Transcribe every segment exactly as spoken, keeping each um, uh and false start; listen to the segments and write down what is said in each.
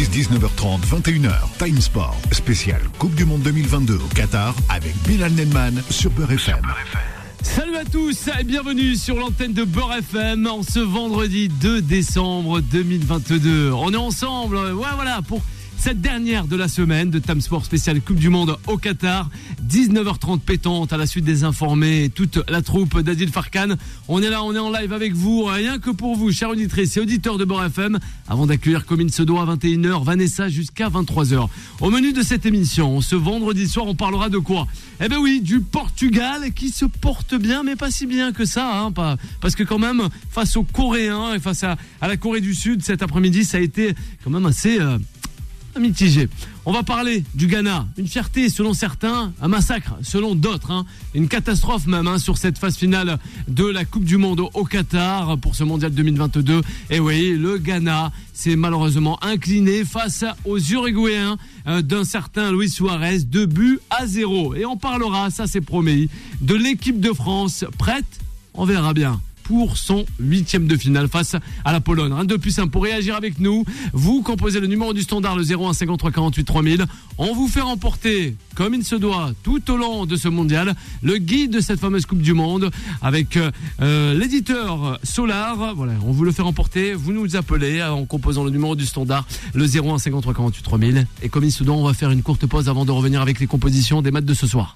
dix-neuf heures trente, vingt et une heures, Time Sport, spécial Coupe du Monde deux mille vingt-deux au Qatar avec Bilal Nenman sur Beurre F M. Salut à tous et bienvenue sur l'antenne de Beurre F M en ce vendredi deux décembre deux mille vingt-deux. On est ensemble, ouais voilà, pour cette dernière de la semaine de Time Sport spécial Coupe du Monde au Qatar. dix-neuf heures trente pétante à la suite des informés et toute la troupe d'Adil Farkan. On est là, on est en live avec vous, rien que pour vous, chers auditrices et auditeurs de Beurre F M, avant d'accueillir comme il se doit à vingt et une heures, Vanessa jusqu'à vingt-trois heures. Au menu de cette émission, ce vendredi soir, on parlera de quoi ? Eh ben oui, du Portugal qui se porte bien, mais pas si bien que ça, hein, pas, parce que quand même, face aux Coréens et face à, à la Corée du Sud, cet après-midi, ça a été quand même assez... Euh, mitigé. On va parler du Ghana, une fierté selon certains, un massacre selon d'autres, hein. Une catastrophe même hein, sur cette phase finale de la Coupe du Monde au Qatar pour ce mondial deux mille vingt-deux. Et oui, le Ghana s'est malheureusement incliné face aux Uruguayens euh, d'un certain Luis Suarez, deux buts à zéro. Et on parlera, ça c'est promis, de l'équipe de France prête, on verra bien, pour son huitième de finale face à la Pologne. Rien de plus simple pour réagir avec nous. Vous composez le numéro du standard, le zéro un cinquante-trois quarante-huit trois mille. On vous fait remporter, comme il se doit, tout au long de ce mondial, le guide de cette fameuse Coupe du Monde avec euh, l'éditeur Solar. Voilà, on vous le fait remporter. Vous nous appelez en composant le numéro du standard, le zéro un cinquante-trois quarante-huit trois mille. Et comme il se doit, on va faire une courte pause avant de revenir avec les compositions des matchs de ce soir.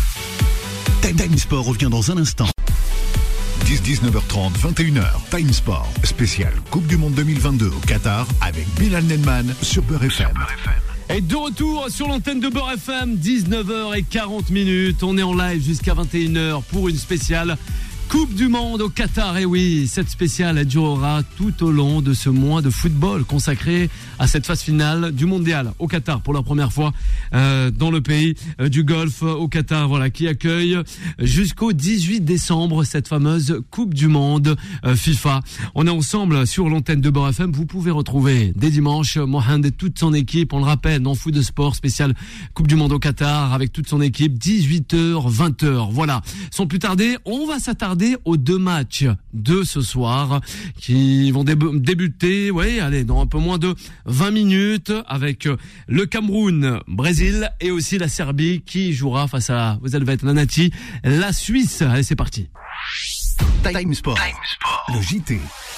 Time Sport revient dans un instant. dix-neuf heures trente, vingt et une heures, Time Sport, spécial Coupe du Monde deux mille vingt-deux au Qatar avec Bilal Nenman sur Beurre F M. Et de retour sur l'antenne de Beurre F M, dix-neuf heures quarante minutes. On est en live jusqu'à vingt et une heures pour une spéciale Coupe du Monde au Qatar. Et oui, cette spéciale elle durera tout au long de ce mois de football consacré à cette phase finale du mondial au Qatar pour la première fois euh, dans le pays euh, du Golfe au Qatar, voilà, qui accueille jusqu'au dix-huit décembre cette fameuse Coupe du Monde euh, FIFA. On est ensemble sur l'antenne de Beurre F M. Vous pouvez retrouver dès dimanche Mohamed et toute son équipe, on le rappelle, dans Foot de Sport spécial Coupe du Monde au Qatar avec toute son équipe, dix-huit heures, vingt heures. Voilà. Sans plus tarder, on va s'attarder aux deux matchs de ce soir qui vont dé- débuter, ouais, allez, dans un peu moins de vingt minutes avec le Cameroun, Brésil et aussi la Serbie qui jouera face à, vous allez être Nanati, la Suisse. Allez, c'est parti. Time Sport, Time Sport. Le J T.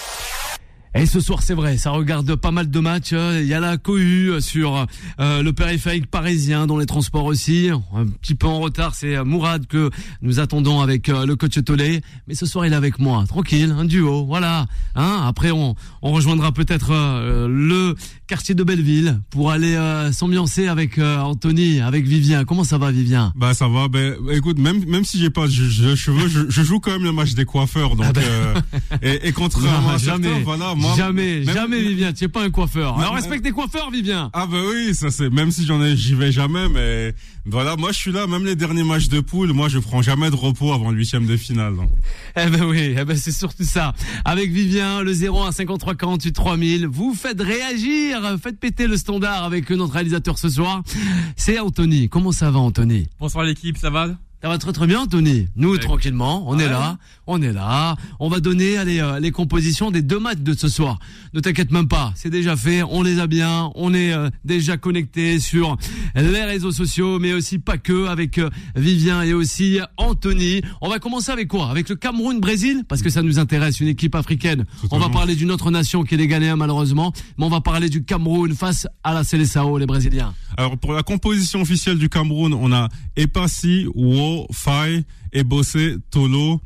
Et ce soir, c'est vrai, ça regarde pas mal de matchs. Il y a la cohue sur euh, le périphérique parisien, dans les transports aussi. Un petit peu en retard, c'est Mourad que nous attendons avec euh, le coach Tolé. Mais ce soir, il est avec moi, tranquille, un duo, voilà. Hein, après, on, on rejoindra peut-être euh, le quartier de Belleville pour aller euh, s'ambiancer avec euh, Anthony, avec Vivien. Comment ça va, Vivien ? Bah ça va. Ben écoute, même même si j'ai pas de cheveux, je, je joue quand même le match des coiffeurs. Donc ah ben... euh, et, et contrairement à certains, voilà. Moi, Jamais, même... jamais Vivien, tu es pas un coiffeur. Même, Alors respecte les coiffeurs, Vivien. Ah bah oui, ça c'est, même si j'en ai, j'y vais jamais, mais voilà, moi je suis là, même les derniers matchs de poule, moi je prends jamais de repos avant le huitième de finale. Donc. Eh ben oui, eh ben c'est surtout ça. Avec Vivien, le zéro un cinquante-trois quarante-huit trois mille, vous faites réagir, faites péter le standard avec notre réalisateur ce soir. C'est Anthony. Comment ça va, Anthony ? Bonsoir l'équipe, ça va ? Ça va très très bien, Anthony. Nous, ouais. Tranquillement, on ouais. est là, on est là. On va donner allez, euh, les compositions des deux matchs de ce soir. Ne t'inquiète même pas, c'est déjà fait, on les a bien, on est euh, déjà connectés sur les réseaux sociaux, mais aussi pas que, avec euh, Vivien et aussi Anthony. On va commencer avec quoi ? Avec le Cameroun-Brésil, parce que ça nous intéresse, une équipe africaine. Totalement. On va parler d'une autre nation qui est les Ghanéens malheureusement, mais on va parler du Cameroun face à la Seleção, les Brésiliens. Alors pour la composition officielle du Cameroun, on a Epassi, Wo, Fai, Ebosse, Tolo,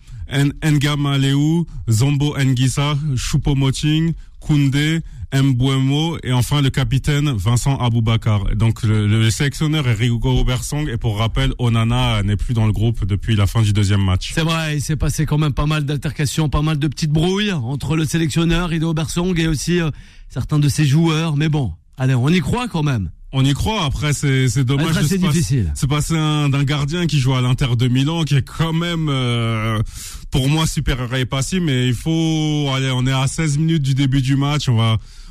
Ngamaleu, Zombo Ngissa, Choupo-Moting, Koundé, Mbouemo et enfin le capitaine Vincent Aboubakar. Donc le, le sélectionneur est Rigo Obersong et pour rappel, Onana n'est plus dans le groupe depuis la fin du deuxième match. C'est vrai, il s'est passé quand même pas mal d'altercations, pas mal de petites brouilles entre le sélectionneur Rigo Obersong et aussi euh, certains de ses joueurs. Mais bon, allez, on y croit quand même. On y croit. Après, c'est, c'est dommage. C'est difficile. C'est passé un, d'un gardien qui joue à l'Inter de Milan, qui est quand même, euh, pour moi, supérieur à Epassi, mais il faut, allez, on est à seize minutes du début du match. On va,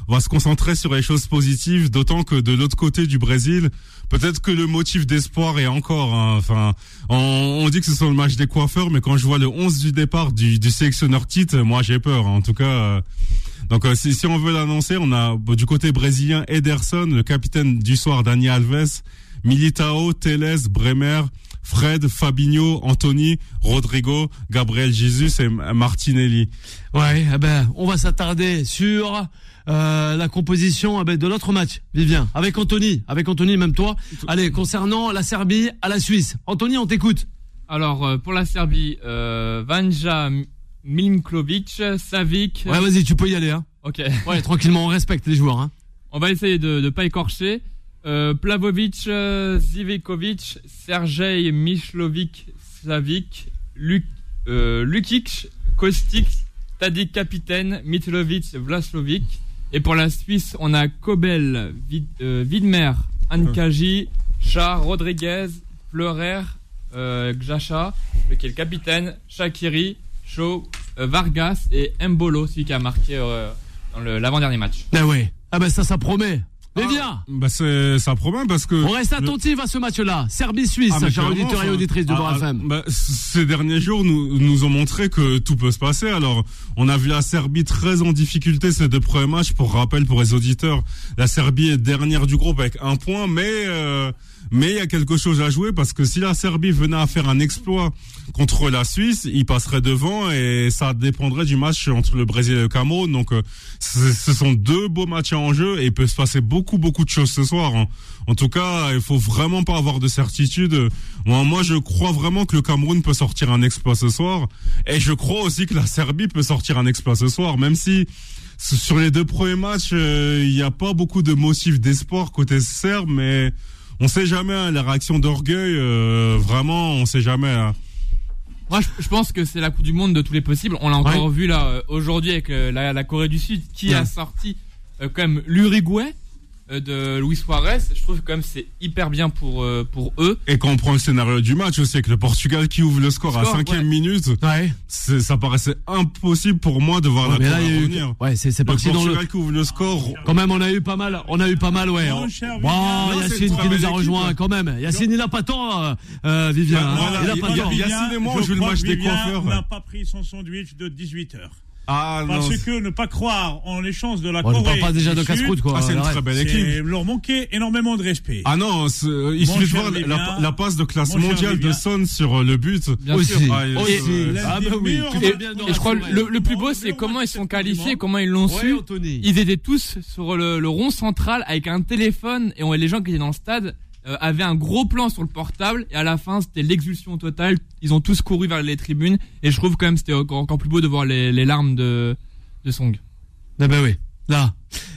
on va se concentrer sur les choses positives, d'autant que de l'autre côté du Brésil, peut-être que le motif d'espoir est encore, hein, enfin, on, on dit que ce sont le match des coiffeurs, mais quand je vois le onze du départ du, du sélectionneur Tite, moi j'ai peur, hein, en tout cas. Euh, donc euh, si, si on veut l'annoncer, on a bon, du côté brésilien Ederson, le capitaine du soir Dani Alves, Militao, Teles, Bremer, Fred, Fabinho, Anthony, Rodrigo, Gabriel Jesus et Martinelli. Ouais, eh ben, on va s'attarder sur euh, la composition eh ben, de l'autre match, Vivien, avec Anthony, avec Anthony, même toi. Allez, concernant la Serbie à la Suisse. Anthony, on t'écoute. Alors, euh, pour la Serbie, euh, Vanja Milinkovic, Savic... Ouais, vas-y, tu peux y aller. Hein. Ok. Ouais, tranquillement, on respecte les joueurs. Hein. On va essayer de ne pas écorcher. Euh, Plavovic, euh, Zivekovic, Sergej Michlovic, Savic, Luk, euh, Lukic, Kostic, Tadic capitaine, Mitrovic, Vlaslovic. Et pour la Suisse, on a Kobel, Vid, euh, Widmer, Ankaji, Char, Rodriguez, Fleurer, euh, Gjacha, qui est le capitaine, Shaqiri, Shaw, euh, Vargas et Mbolo, celui qui a marqué euh, dans le, l'avant-dernier match. Ah ouais. Ah ben ça, ça promet. Mais ah, bien. Bah c'est, ça promet parce que. On reste attentif le... à ce match-là. Serbie-Suisse, ah, chers auditeurs et auditrices de Beurre F M. Bah, ces derniers jours nous, nous ont montré que tout peut se passer. Alors, on a vu la Serbie très en difficulté ces deux premiers matchs. Pour rappel, pour les auditeurs, la Serbie est dernière du groupe avec un point, mais euh, mais il y a quelque chose à jouer parce que si la Serbie venait à faire un exploit contre la Suisse, il passerait devant et ça dépendrait du match entre le Brésil et le Cameroun. Donc, euh, ce sont deux beaux matchs en jeu et il peut se passer beaucoup beaucoup de choses ce soir. Hein. En tout cas, il faut vraiment pas avoir de certitude. Moi, moi, je crois vraiment que le Cameroun peut sortir un exploit ce soir et je crois aussi que la Serbie peut sortir un exploit ce soir, même si sur les deux premiers matchs, il euh, n'y a pas beaucoup de motifs d'espoir côté serbe, mais on sait jamais, hein, les réactions d'orgueil, euh, vraiment, on sait jamais. Hein. Moi, je, je pense que c'est la Coupe du Monde de tous les possibles. On l'a encore ouais. vu là euh, aujourd'hui avec euh, la, la Corée du Sud qui ouais. a sorti euh, quand même l'Uruguay euh, de Luis Suarez. Je trouve que quand même c'est hyper bien pour euh, pour eux. Et quand on prend le scénario du match aussi, avec le Portugal qui ouvre le score, le score à cinquième ouais. minute, ouais. c'est, ça paraissait impossible pour moi de voir ouais, la Corée revenir. Ouais, c'est c'est parti dans le Portugal qui ouvre le score. Quand même, on a eu pas mal, on a eu pas mal, ouais. Bon, Yacine qui nous a rejoint quand même. Yacine, il a pas tant, euh, Vivien. Bah, voilà, il a pas tant. Yacine et moi, on joue le match des coiffeurs. On n'a pas pris son sandwich de dix-huit heures. Ah, Parce non, que ne pas croire en les chances de la bon, Corée. On ne parle pas déjà de casse-croûte, quoi. Ah, c'est une très belle équipe. C'est leur manquer énormément de respect. Ah non, il suffit de voir la, la passe de classe mondiale de Son sur le but. Bien aussi. Sûr. Ah, aussi. Et, ah bah oui. Et, et, et je crois que le, le plus beau, c'est comment ils sont qualifiés, comment ils l'ont ouais, su. Anthony. Ils étaient tous sur le, le rond central avec un téléphone et on, les gens qui étaient dans le stade euh, avaient un gros plan sur le portable et à la fin c'était l'exulsion totale. Ils ont tous couru vers les tribunes et je trouve quand même c'était encore, encore plus beau de voir les, les larmes de de Song. Ah bah oui, là,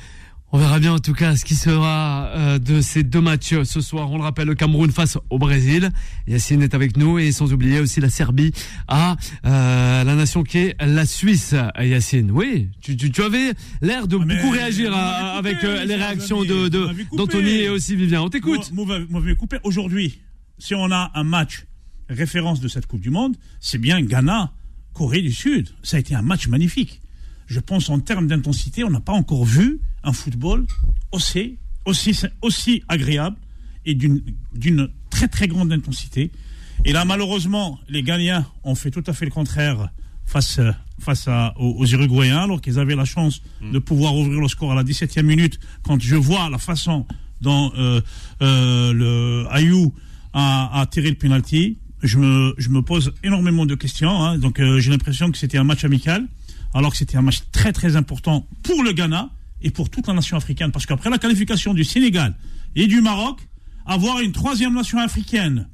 on verra bien en tout cas ce qui sera euh, de ces deux matchs ce soir. On le rappelle, le Cameroun face au Brésil. Yacine est avec nous et sans oublier aussi la Serbie à euh, la nation qui est la Suisse. Yacine, oui, tu, tu, tu avais l'air de mais beaucoup réagir à, coupé, avec euh, les réactions de, de, d'Anthony et aussi Vivien. On t'écoute. Vous m'avez coupé. Aujourd'hui, si on a un match référence de cette Coupe du Monde, c'est bien Ghana, Corée du Sud. Ça a été un match magnifique. Je pense en termes d'intensité, on n'a pas encore vu un football aussi, aussi, aussi agréable et d'une, d'une très très grande intensité. Et là, malheureusement, les Ghanéens ont fait tout à fait le contraire face, face à, aux, aux Uruguayens, alors qu'ils avaient la chance de pouvoir ouvrir le score à la dix-septième minute. Quand je vois la façon dont euh, euh, le Ayou a, a tiré le penalty, je me, je me pose énormément de questions. Hein. Donc euh, j'ai l'impression que c'était un match amical, alors que c'était un match très très important pour le Ghana et pour toute la nation africaine. Parce qu'après la qualification du Sénégal et du Maroc, avoir une troisième nation africaine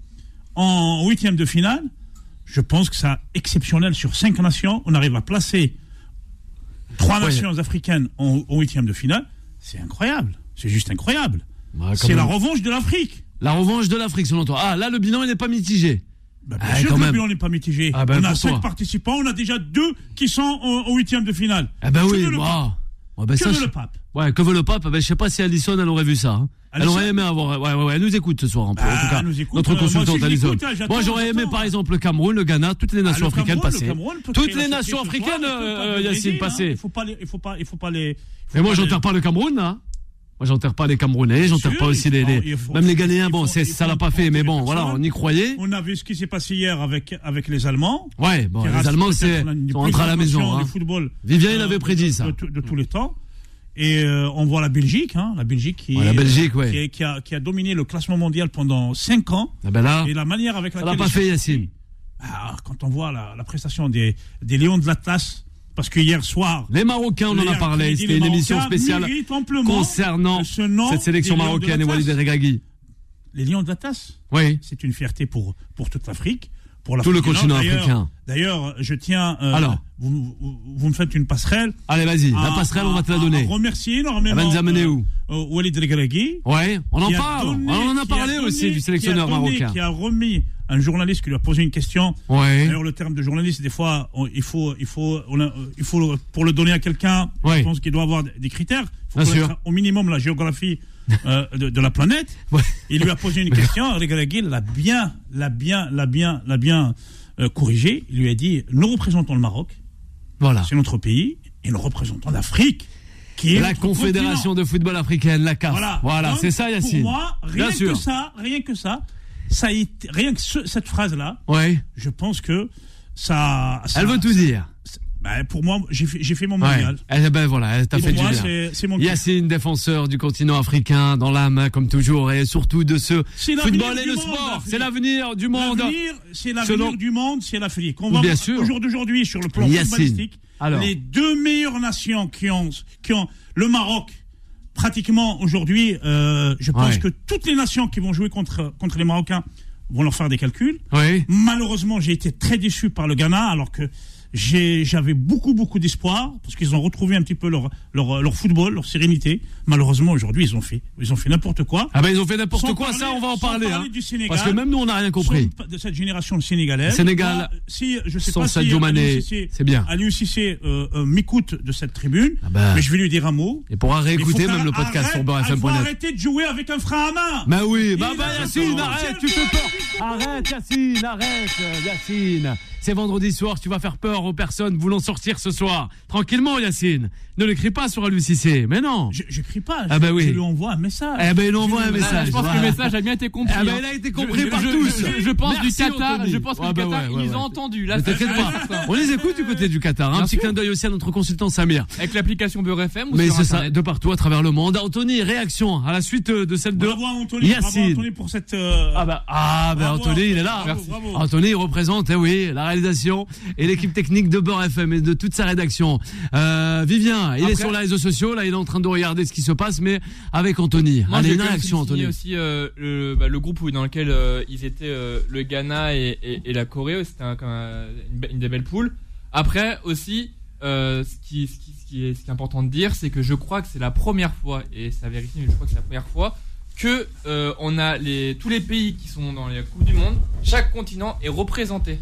en huitième de finale, je pense que c'est exceptionnel. Sur cinq nations, on arrive à placer trois ouais. nations africaines en, en huitième de finale. C'est incroyable. C'est juste incroyable. Bah, c'est même. La revanche de l'Afrique. La revanche de l'Afrique, selon toi. Ah, là, le bilan, il n'est pas mitigé. Bah, bien ah, sûr que le bilan n'est pas mitigé. Ah, ben, on a cinq participants, on a déjà deux qui sont au huitième de finale. Ah ben oui, wow. Ouais, ben que ça, veut je- le pape? Ouais, que veut le pape? Ben, je sais pas si Alison, elle aurait vu ça. Hein. Elle Alison aurait aimé avoir. Ouais, ouais, ouais, elle nous écoute ce soir, un peu. Bah, en tout cas, elle nous écoute, notre euh, moi consultante aussi, je Alison. l'écoute, hein, j'attends, Moi, j'aurais aimé, j'attends. par exemple, le Cameroun, le Ghana, toutes les Ah, nations le africaines Cameroun, passer. le Cameroun peut Toutes créer les la nations surprise ce africaines, soir, il faut pas euh, le Yacine, brider, hein. passer. Il faut pas les, il faut pas, il faut pas les. faut Mais moi, pas les- j'enterre pas le Cameroun, là. Moi, j'enterre pas les Camerounais, j'enterre sûr, pas aussi il les, faut- les- il faut- même les Ghanéens. il Bon, faut- c'est, il ça faut l'a pas fait, mais bon, personne. voilà, on y croyait. On a vu ce qui s'est passé hier avec avec les Allemands. Ouais, bon, qui les reste Allemands, peut-être c'est, l'une des sont plus rentrés à la grandes maison, nations hein. du football. Vivien, il euh, avait prédit de- ça. de, de- de tous les temps. Et euh, on voit la Belgique, hein, la Belgique qui, Ouais, la Belgique, ouais. qui, est- qui a, qui a dominé le classement mondial pendant cinq ans. Ah ben là, Et la manière avec ça laquelle l'a pas ils sont fait, sortis, Yacine. ah, quand on voit la, la prestation des, des Lions de l'Atlas, parce que hier soir, Les Marocains, on en a les- parlé. les C'était une émission Marocains spéciale méritent amplement concernant ce nom cette sélection des Lions de marocaine et l'Atlas. Walid Regragui. Les Lions de l'Atlas, Oui. c'est une fierté pour, pour toute l'Afrique, pour Tout le l'Afrique du Nord. continent D'ailleurs- africain. D'ailleurs, je tiens. euh, Alors. vous, vous, vous me faites une passerelle. Allez, vas-y, la à- passerelle, à- on va te la à- donner. à remercier énormément. Elle va nous amener où euh, euh, Walid Regragui. Ouais, on en qui a parle. donné- on en a qui parlé donné- aussi du sélectionneur qui a donné- marocain. Qui a remis un journaliste qui lui a posé une question. Ouais. D'ailleurs, le terme de journaliste, des fois, on- il faut, il faut, on a- euh, il faut pour le donner à quelqu'un, Ouais. je pense qu'il doit avoir des critères. Il faut Bien connaître sûr. au minimum la géographie euh, de, de la planète. Ouais. Il lui a posé une question. Regragui l'a bien, l'a bien, l'a bien, l'a bien euh, corrigé. Il lui a dit: nous représentons le Maroc, Voilà. c'est notre pays, et nous représentons l'Afrique, qui est La notre Confédération continent. de football africaine, la C A F. Voilà, Voilà, Donc, c'est ça, Yacine. Pour moi, rien Bien que sûr. ça, rien que ça, ça a été, rien que ce- cette phrase-là, Ouais. je pense que ça. ça- Elle veut tout dire. Bah, pour moi, j'ai fait, j'ai fait mon Ouais. mondial. Eh ben voilà, elle t'a Pour fait du moi, bien. c'est, c'est mon kiff. Yacine, défenseur du continent africain, dans l'âme, comme toujours, et surtout de ce C'est l'avenir football et du le monde, sport. l'Afrique. C'est l'avenir du monde. L'avenir, c'est l'avenir Selon- du monde, c'est l'Afrique. On va Bien voir, sûr. au jour d'aujourd'hui, sur le plan Yacine. footballistique, Alors. les deux meilleures nations qui ont, qui ont le Maroc, pratiquement aujourd'hui, euh, je pense Ouais. que toutes les nations qui vont jouer contre, contre les Marocains vont leur faire des calculs. Oui. Malheureusement, j'ai été très déçu par le Ghana, alors que j'ai, j'avais beaucoup, beaucoup d'espoir, parce qu'ils ont retrouvé un petit peu leur, leur, leur football, leur sérénité. Malheureusement, aujourd'hui, ils ont fait, ils ont fait n'importe quoi. Ah ben ils ont fait n'importe Sans quoi, parler- ça on va en sans parler. parler Hein. du Sénégal. Parce que même nous on n'a rien compris. Sont De cette génération sénégalaise. Sénégal, Moi, si, je sais sans pas si Sadio Mané, Aliou Cissé- c'est bien. Aliou Cissé euh, euh, m'écoute de cette tribune, Ah ben. mais je vais lui dire un mot. Et pourra Il faut réécouter faire- même le podcast arrête- sur beurre f m Il faut point net. arrêter de jouer avec un frein à main. Bah oui, bah, Il bah a Yacine, raison, arrête, c'est tu fais le peur. Arrête Yacine, arrête Yacine. C'est vendredi soir, tu vas faire peur aux personnes voulant sortir ce soir. Tranquillement Yacine. Ne l'écris pas sur Aliou Cissé, mais non. Je, je crie pas. Ah je, bah oui. je lui envoie un message. Eh ben il envoie un Je lui- message. Je pense voilà. que le message a bien été compris. Ah ben hein. il a été compris Je- par je- tous. Je, je pense Merci, du Qatar, Anthony. je pense que Ah le bah Qatar, ouais, ils ouais, nous ouais. ont entendus. Ne Là, c'est t'inquiète pas. certain. On les écoute du côté du Qatar. Un Bien petit sûr. clin d'œil aussi à notre consultant Samir. Avec l'application Beurre F M ou Mais sur c'est ça, Internet. de partout à travers le monde. Anthony, réaction à la suite de celle de Bravo à Anthony, bravo à Yacine. Anthony pour cette. euh, Ah bah, ah bah bravo, Anthony, il est là. bravo, bravo. Anthony, il représente, eh oui, la réalisation et l'équipe technique de Beurre F M et de toute sa rédaction. Euh, Vivien, il est Après- sur les réseaux sociaux, là, il est en train de regarder ce qui se passe, mais avec Anthony. Moi, Allez, j'ai une quand même réaction, souligné Anthony. aussi euh, le, bah, le groupe où- dans lequel euh, ils étaient, euh, le Ghana et, et, et la Corée. C'était un- comme un- une, be- une des belles poules. Après aussi, euh, ce, qui, ce, qui, ce, qui est, ce qui est important de dire, c'est que je crois que c'est la première fois, et c'est à vérifier, mais je crois que c'est la première fois, que euh, on a les, tous les pays qui sont dans les Coupes du Monde, chaque continent est représenté.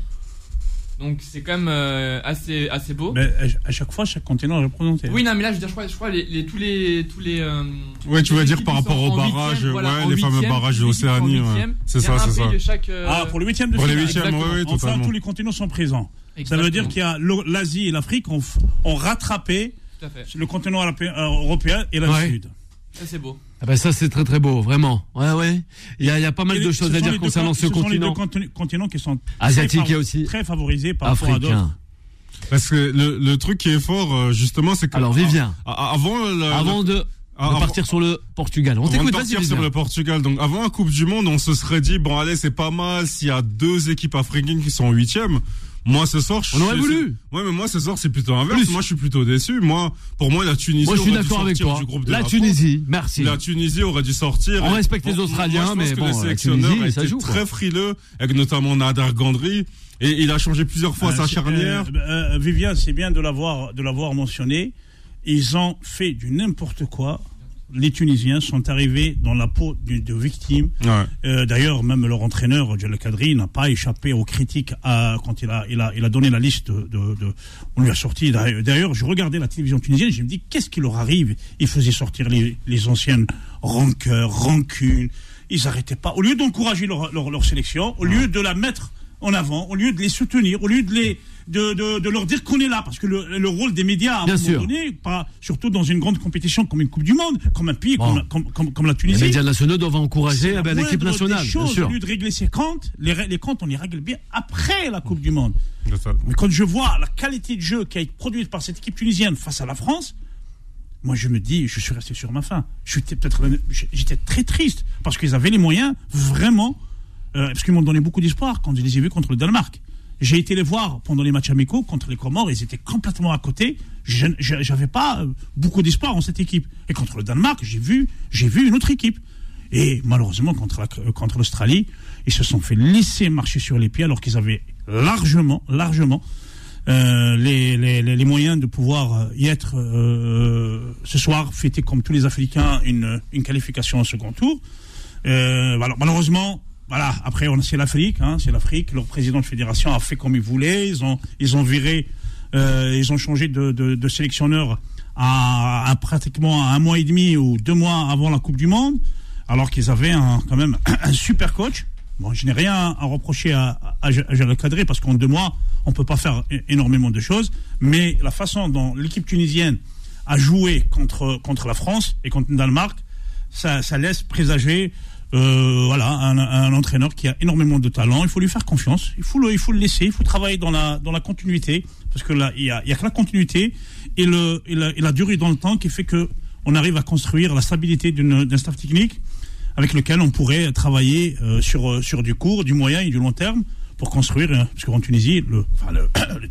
Donc c'est quand même euh, assez, assez beau. Mais à- à chaque fois, chaque continent est représenté. Oui, non, mais là, je veux dire, je crois, je crois les, les, tous les, tous les. Euh, Ouais, tu les veux dire équipes par qui rapport sont aux en barrages, huitième, voilà, ouais, en les fameux huitième, barrages de les équipes qui sont en l'Océanie, ouais. huitième, C'est il y a ça, un c'est pays ça. de chaque, euh, Ah, pour les huitièmes de Pour les finale. huitièmes, exactement. oui, oui, Enfin, totalement. tous les continents sont présents. Ça Exactement. veut dire qu'il y a l'O- l'Asie et l'Afrique ont, f- ont rattrapé Tout à fait. le continent européen, euh, européen et le Ouais. Sud. Ça, c'est beau. Ah bah ça, c'est très très beau, vraiment. Ouais, ouais. Il y a, il y a pas mal Et de les- choses ce à sont dire les deux concernant con- ce Ce sont les deux continent. continents, continents qui sont Asiatique très, et aussi très favorisés par rapport à d'autres. africain. Parce que le, le truc qui est fort, euh, justement, c'est que. Alors, Vivien. a- a- Avant, le- Avant de, de avant- partir sur le Portugal. On Avant de t'écoute, vas-y, partir sur Vivien. le Portugal. Donc, avant la Coupe du Monde, on se serait dit, bon, allez, c'est pas mal s'il y a deux équipes africaines qui sont en huitième. Moi, ce soir, je On aurait suis- voulu. Ouais, mais moi, ce soir, c'est plutôt inverse. Plus. Moi, je suis plutôt déçu. Moi, pour moi, la Tunisie Moi, je suis aurait dû d'accord avec sortir toi. du groupe de La la Tunisie, merci. La Tunisie aurait dû sortir. On Et- respecte les Bon, Australiens, moi, je pense mais que bon, le la sélectionneur Tunisie, a ça été joue, très quoi. frileux, avec notamment Nader Gandri. Et il a changé plusieurs fois Euh, sa c'est- charnière. euh, euh, Viviane, c'est bien de l'avoir de l'avoir mentionné. Ils ont fait du n'importe quoi les Tunisiens sont arrivés dans la peau de, de victimes. Ouais. Euh, d'ailleurs, même leur entraîneur, Djel Kadri, n'a pas échappé aux critiques à, quand il a, il, a, il a donné la liste de, de, de... On lui a sorti... D'ailleurs, je regardais la télévision tunisienne et je me dis, qu'est-ce qui leur arrive? Ils faisaient sortir les, les anciennes rancœurs, rancunes. Ils n'arrêtaient pas. Au lieu d'encourager leur, leur, leur sélection, au lieu de la mettre en avant, au lieu de les soutenir, au lieu de les... De, de, de leur dire qu'on est là, parce que le, le rôle des médias, à un Bien moment sûr. donné, pas, surtout dans une grande compétition comme une Coupe du Monde, comme un pays, Bon. comme, comme, comme, comme la Les Tunisie. médias nationaux doivent encourager C'est eh la ben, l'équipe moindre des nationale, bien choses. sûr. Au lieu de régler ses comptes, les, les comptes, on les règle bien après la Coupe du Monde. C'est ça. Mais quand je vois la qualité de jeu qui a été produite par cette équipe tunisienne face à la France, moi je me dis, je suis resté sur ma faim. J'étais peut-être, j'étais très triste parce qu'ils avaient les moyens, vraiment, euh, parce qu'ils m'ont donné beaucoup d'espoir quand je les ai vus contre le Danemark. J'ai été les voir pendant les matchs amicaux contre les Comores, ils étaient complètement à côté. Je, je, j'avais pas beaucoup d'espoir en cette équipe. Et contre le Danemark, j'ai vu, j'ai vu une autre équipe. Et malheureusement, contre, la, contre l'Australie, ils se sont fait laisser marcher sur les pieds alors qu'ils avaient largement, largement euh, les, les, les moyens de pouvoir y être euh, ce soir, fêter comme tous les Africains une, une qualification au second tour. Euh, alors, malheureusement, voilà, après, on, c'est l'Afrique, hein, c'est l'Afrique. Leur président de fédération a fait comme il voulait. Ils ont, ils ont viré, euh, ils ont changé de, de, de sélectionneur à, à pratiquement un mois et demi ou deux mois avant la Coupe du Monde, alors qu'ils avaient un, quand même un super coach. Bon, je n'ai rien à reprocher à, à, à Djel Kadri parce qu'en deux mois, on peut pas faire énormément de choses. Mais la façon dont l'équipe tunisienne a joué contre, contre la France et contre le Danemark, ça, ça laisse présager Euh, voilà, un, un entraîneur qui a énormément de talent. Il faut lui faire confiance. Il faut le, il faut le laisser. Il faut travailler dans la, dans la continuité, parce que là, il y a, il y a que la continuité et le, et la, et la durée dans le temps qui fait que on arrive à construire la stabilité d'une, d'un staff technique avec lequel on pourrait travailler euh, sur, sur du court, du moyen et du long terme pour construire. Euh, parce qu'en Tunisie, le, enfin le,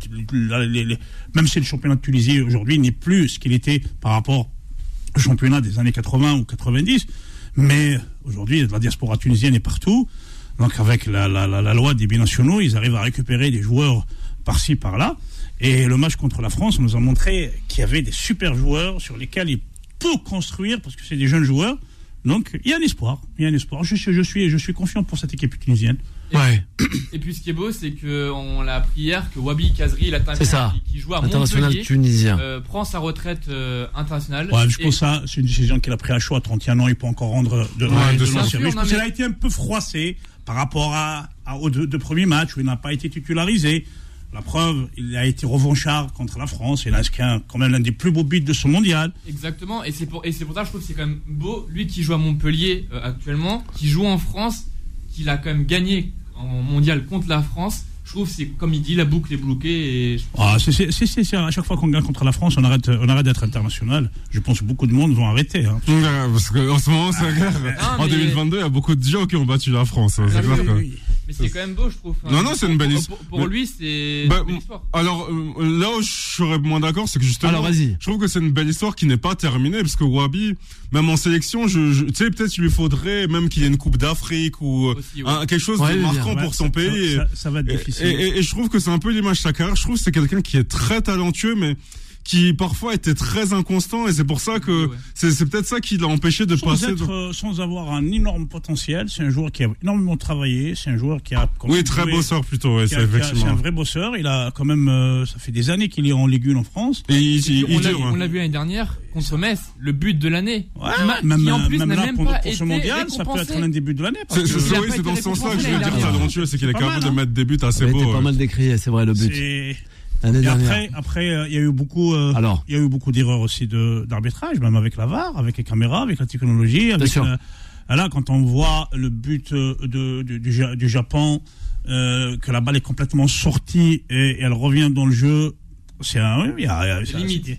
le, les, les, même si le championnat de Tunisie aujourd'hui n'est plus ce qu'il était par rapport au championnat des années quatre-vingts ou quatre-vingt-dix. Mais aujourd'hui, la diaspora tunisienne est partout. Donc avec la, la, la, la loi des binationaux, ils arrivent à récupérer des joueurs par-ci, par-là. Et le match contre la France nous a montré qu'il y avait des super joueurs sur lesquels il peut construire, parce que c'est des jeunes joueurs. Donc il y a un espoir. Il y a un espoir. Je suis, je suis, je suis confiant pour cette équipe tunisienne. Et, Ouais. et puis ce qui est beau, c'est qu'on l'a appris hier que Wabi Kazri, l'attaquant qui, qui joue à International Montpellier, tunisien. euh, prend sa retraite euh, internationale. Ouais, je Et- pense que ça, c'est une décision qu'il a prise à chaud à trente et un ans. Il peut encore rendre de, Ouais, de, de son bien service. sûr, Je non, pense mais- qu'il a été un peu froissé par rapport à, à, aux deux, deux premiers matchs où il n'a pas été titularisé. La preuve, il a été revanchard contre la France. Il a inscrit un- quand même l'un des plus beaux buts de ce mondial. Exactement, et c'est pour, et c'est pour ça que je trouve que c'est quand même beau, lui qui joue à Montpellier euh, actuellement, qui joue en France, qu'il a quand même gagné en mondial contre la France. Je trouve que c'est, comme il dit, la boucle est bloquée. Et je- Ah, c'est, c'est, c'est, c'est, à chaque fois qu'on gagne contre la France, on arrête, on arrête d'être international. Je pense que beaucoup de monde vont arrêter. Hein. Ouais, parce qu'en ce moment, c'est clair. Ah, En mais- deux mille vingt-deux, il y a beaucoup de gens qui ont battu la France. hein, c'est Ah, clair, oui, quoi. oui. Mais c'est quand même beau, je trouve. Non, non, c'est une belle Pour- histoire. Pour, pour Mais- lui, c'est Bah, une belle histoire. Alors euh, là où je serais moins d'accord, c'est que justement, Alors, vas-y. je trouve que c'est une belle histoire qui n'est pas terminée, parce que Wabi, même en sélection, je, je- tu sais, peut-être qu'il lui faudrait même qu'il y ait une Coupe d'Afrique ou Aussi, ouais. un- quelque chose Ouais, de bien. marquant Ouais, pour ça- son pays. Ça, ça- ça va être Et, difficile. et- et- et je trouve que c'est un peu l'image de sa carrière. Je trouve que c'est quelqu'un qui est très talentueux, mais qui parfois était très inconstant, et c'est pour ça que Ouais. c'est, c'est peut-être ça qui l'a empêché de sans, passer. être, dans- euh, sans avoir un énorme potentiel, c'est un joueur qui a énormément travaillé, c'est un joueur qui a... quand Oui, même très joué- bosseur plutôt, ouais, qui c'est a- qui a- C'est effectivement. un vrai bosseur. Il a quand même, euh, ça fait des années qu'il est en Ligue un en France. Et il, il, on il l'a, dure, on hein. l'a vu l'année dernière contre Metz, le but de l'année. Ouais, qui, m'a- même, qui en plus même n'a là, même pour, pas pour ce été mondial, ça peut récompensé. être l'un des buts de l'année. parce C'est, que c'est, il a oui, pas c'est été dans ce sens-là que je récompensé veux dire l'année dernière. talentueux, c'est qu'il est Pas capable mal, de hein. mettre des buts Ça assez avait été beaux. pas ouais. mal décrié, c'est vrai, le but. c'est- L'année Et dernière. après, après, euh, il y a eu beaucoup, euh, Alors. il y a eu beaucoup d'erreurs aussi de, d'arbitrage, même avec la V A R, avec les caméras, avec la technologie, avec, sûr. euh, là, quand on voit le but euh, de, du, du, Ja- du Japon, euh, que la balle est complètement sortie et, et elle revient dans le jeu, c'est un, oui, il y a, il y a- C'est c'est- limite. c'est-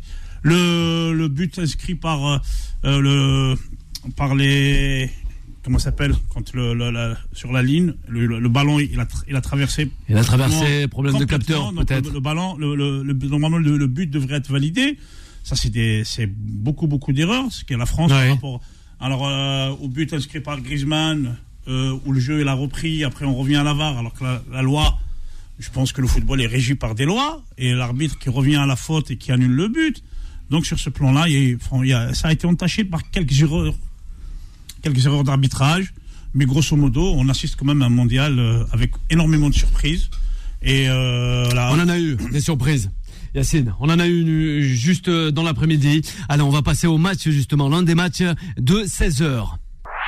le, le but inscrit par, euh, euh, le, par les, comment ça s'appelle, quand le, le- la- sur la ligne, le, le, le ballon, il a, tra- il a traversé. Il a traversé, complètement- problème de capteur, complètement, donc peut-être. Le, le ballon, le, le, le- normalement, le, le but devrait être validé. Ça, c'est des, c'est beaucoup, beaucoup d'erreurs. Ce qu'est la France Ouais. par rapport, alors, euh, au but inscrit par Griezmann, euh, où le jeu, il a repris, après on revient à la V A R, alors que la, la loi, je pense que le football est régi par des lois, et l'arbitre qui revient à la faute et qui annule le but. Donc sur ce plan-là, il y a, il y a, ça a été entaché par quelques erreurs, quelques erreurs d'arbitrage, mais grosso modo, on assiste quand même à un mondial euh, avec énormément de surprises. Et euh, là, on en a eu des surprises. Yacine, on en a eu juste dans l'après-midi. Allez, on va passer au match justement, l'un des matchs de seize heures.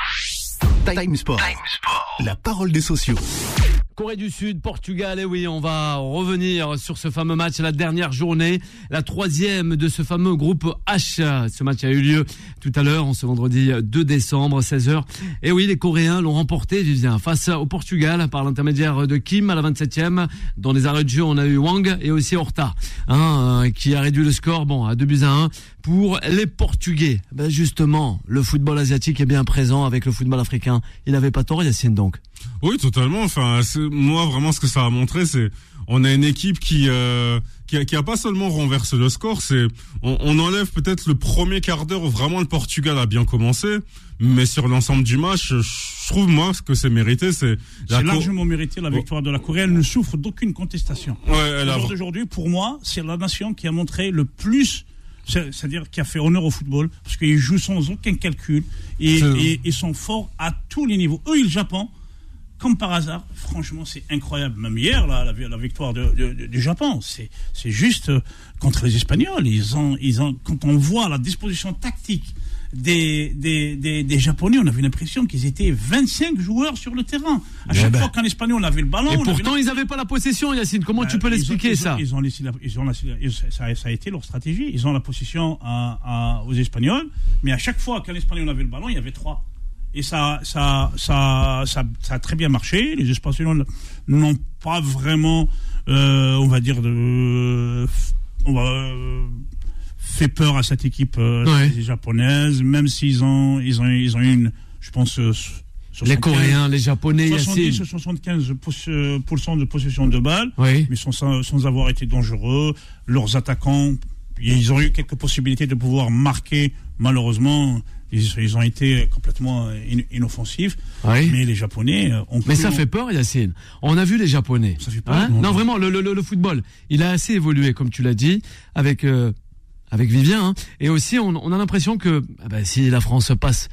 Time Sport. Time Sport. La parole des sociaux. Corée du Sud, Portugal, et oui, on va revenir sur ce fameux match, la dernière journée, la troisième de ce fameux groupe H. Ce match a eu lieu tout à l'heure, en ce vendredi deux décembre, seize heures. Et oui, les Coréens l'ont remporté, Vivien, face au Portugal, par l'intermédiaire de Kim à la vingt-septième. Dans les arrêts de jeu, on a eu Wang et aussi Horta, hein, qui a réduit le score, bon, à deux buts à un. Pour les Portugais, ben justement, le football asiatique est bien présent avec le football africain. Il n'avait pas tort, Yacine, donc. Oui, totalement. Enfin, c'est, moi, vraiment, ce que ça a montré, c'est on a une équipe qui euh, qui, a, qui a pas seulement renversé le score. C'est on, on enlève peut-être le premier quart d'heure où vraiment le Portugal a bien commencé, mais sur l'ensemble du match, je, je trouve moi que c'est mérité. C'est, c'est la largement co- mérité la victoire de la Corée. Elle ne souffre d'aucune contestation. Ouais, elle a... Aujourd'hui, pour moi, c'est la nation qui a montré le plus. C'est-à-dire qui a fait honneur au football, parce qu'ils jouent sans aucun calcul et, et, et sont forts à tous les niveaux. Eux, et le Japon, comme par hasard, franchement, c'est incroyable. Même hier, là, la, la victoire de, de, de, du Japon, c'est, c'est juste euh, contre les Espagnols. Ils ont, ils ont, quand on voit la disposition tactique des, des, des, des Japonais, on avait l'impression qu'ils étaient vingt-cinq joueurs sur le terrain. À chaque ben. fois qu'un Espagnol avait le ballon... Et pourtant, avait... ils n'avaient pas la possession, Yacine. Comment ben, tu peux l'expliquer, ont, ça ils ont, laissé la, ils ont laissé la, ça, ça a été leur stratégie. Ils ont la possession à, à, aux Espagnols, mais à chaque fois qu'un Espagnol avait le ballon, il y avait trois. Et ça, ça, ça, ça, ça a très bien marché. Les Espagnols n'ont pas vraiment, euh, on va dire, de... On va... Euh, fait peur à cette équipe euh, ouais. japonaise, même s'ils ont, ils ont, ils ont une, je pense, euh, les Coréens, les Japonais, soixante-dix à soixante-quinze pour cent de possession de balles, oui. mais sans, sans avoir été dangereux. Leurs attaquants, ils ont eu quelques possibilités de pouvoir marquer, malheureusement, ils, ils ont été complètement in, inoffensifs. Oui. Mais les Japonais ont... Mais ça fait peur, Yacine. On a vu les Japonais. Ça fait peur. Hein non, non, vraiment, le, le, le football, il a assez évolué, comme tu l'as dit, avec... Euh, avec Vivien, hein. Et aussi on, on a l'impression que ah ben, si la France passe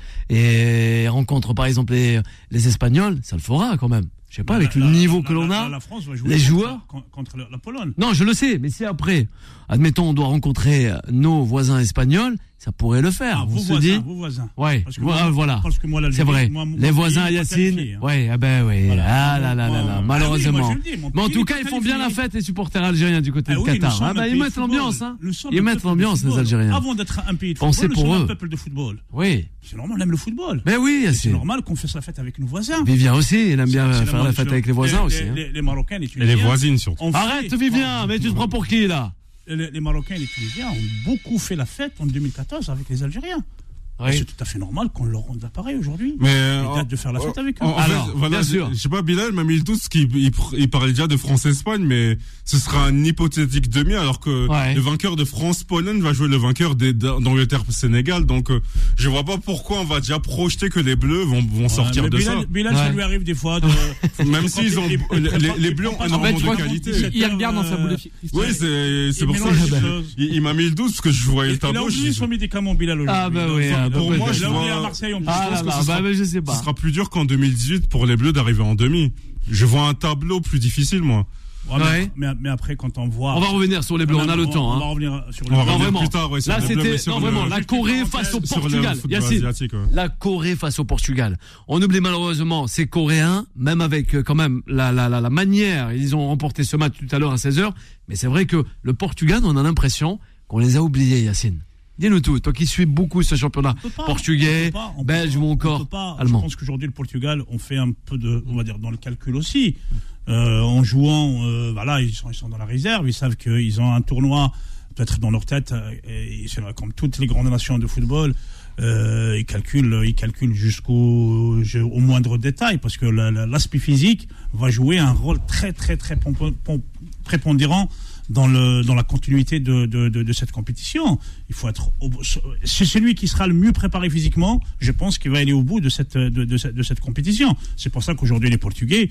et rencontre par exemple les, les Espagnols, ça le fera quand même. Je sais pas, avec la, le niveau la, que l'on la, a, la, la France va jouer les contre, joueurs contre la Pologne. Non, je le sais, mais si après, admettons, on doit rencontrer nos voisins espagnols, ça pourrait le faire. Ah, on vos se voisins, dit, vos voisins. Ouais, parce que voilà, moi, voilà. Parce que moi, c'est vrai. Moi, les voisins, Yacine, hein. ouais, ah ben oui, voilà. ah là là là là, malheureusement. Ah oui, mais en tout cas, ils font bien la fête, les supporters algériens du côté ah, de oui, Qatar. Ah ben ils mettent l'ambiance, hein. Ils mettent l'ambiance, les Algériens. Avant d'être un pays de football, Pensez pour nous sommes eux. un peuple de football. Oui. C'est normal, on aime le football. Mais oui, Yacine. C'est normal qu'on fasse la fête avec nos voisins. Vivien aussi, il aime bien faire la fête avec les voisins aussi. Les Marocains, les Tunisiens. Et les voisines surtout. Arrête, Vivien, mais tu te prends pour qui là? Les, les Marocains et les Tunisiens ont beaucoup fait la fête en deux mille quatorze avec les Algériens. Oui. C'est tout à fait normal qu'on leur rende l'appareil aujourd'hui. Mais euh, de faire la fête euh, avec eux. En, en Alors, fait, voilà, bien sûr. Je sais pas, Bilal m'a mis le doute parce qu'il il, il parlait déjà de France-Espagne, mais ce sera un hypothétique demi, alors que ouais. le vainqueur de France-Pologne va jouer le vainqueur des, d'Angleterre-Sénégal. Donc, euh, je vois pas pourquoi on va déjà projeter que les Bleus vont, vont ouais, sortir de Bilal, ça. Bilal, ouais. ça lui arrive des fois. De, Même s'ils ont les, les, les Bleus ont énormément de qualité. Il regarde dans sa boule de fixe. Oui, c'est c'est pour ça qu'il m'a mis le doute parce que je voyais le tableau. Il a oublié son médicament, Bilal. Ah bah oui. Pour moi, je vois à Marseille, on ah là là, bah, je sais pas. Ce sera plus dur qu'en deux mille dix-huit pour les Bleus d'arriver en demi. Je vois un tableau plus difficile, moi. Ouais, ouais. Mais, mais après, quand on voit... On va revenir sur les Bleus, on a le on, temps. On hein. va revenir sur les Bleus. On non, va revenir vraiment. plus tard, ouais, Là, c'était... Bleus, Non, vraiment, le... la Corée face au Portugal. Yacine, ouais. La Corée face au Portugal. On oublie malheureusement ces Coréens, même avec quand même la, la, la, la manière, ils ont remporté ce match tout à l'heure à seize heures, mais c'est vrai que le Portugal, on a l'impression qu'on les a oubliés, Yacine. Dis-nous tout, toi qui suis beaucoup ce championnat pas, portugais, pas, belge ou encore pas, allemand. Je pense qu'aujourd'hui le Portugal, on fait un peu de, on va dire, dans le calcul aussi. Euh, en jouant, euh, voilà, ils sont, ils sont dans la réserve, ils savent qu'ils ont un tournoi peut-être dans leur tête. Et c'est vrai, comme toutes les grandes nations de football, euh, ils calculent, ils calculent jusqu'au au moindre détail, parce que la, la, l'aspect physique va jouer un rôle très très très prépondérant dans le dans la continuité de, de, de, de cette compétition. Il faut être au, c'est celui qui sera le mieux préparé physiquement, je pense qu'il va aller au bout de cette de, de, de cette compétition. C'est pour ça qu'aujourd'hui les Portugais,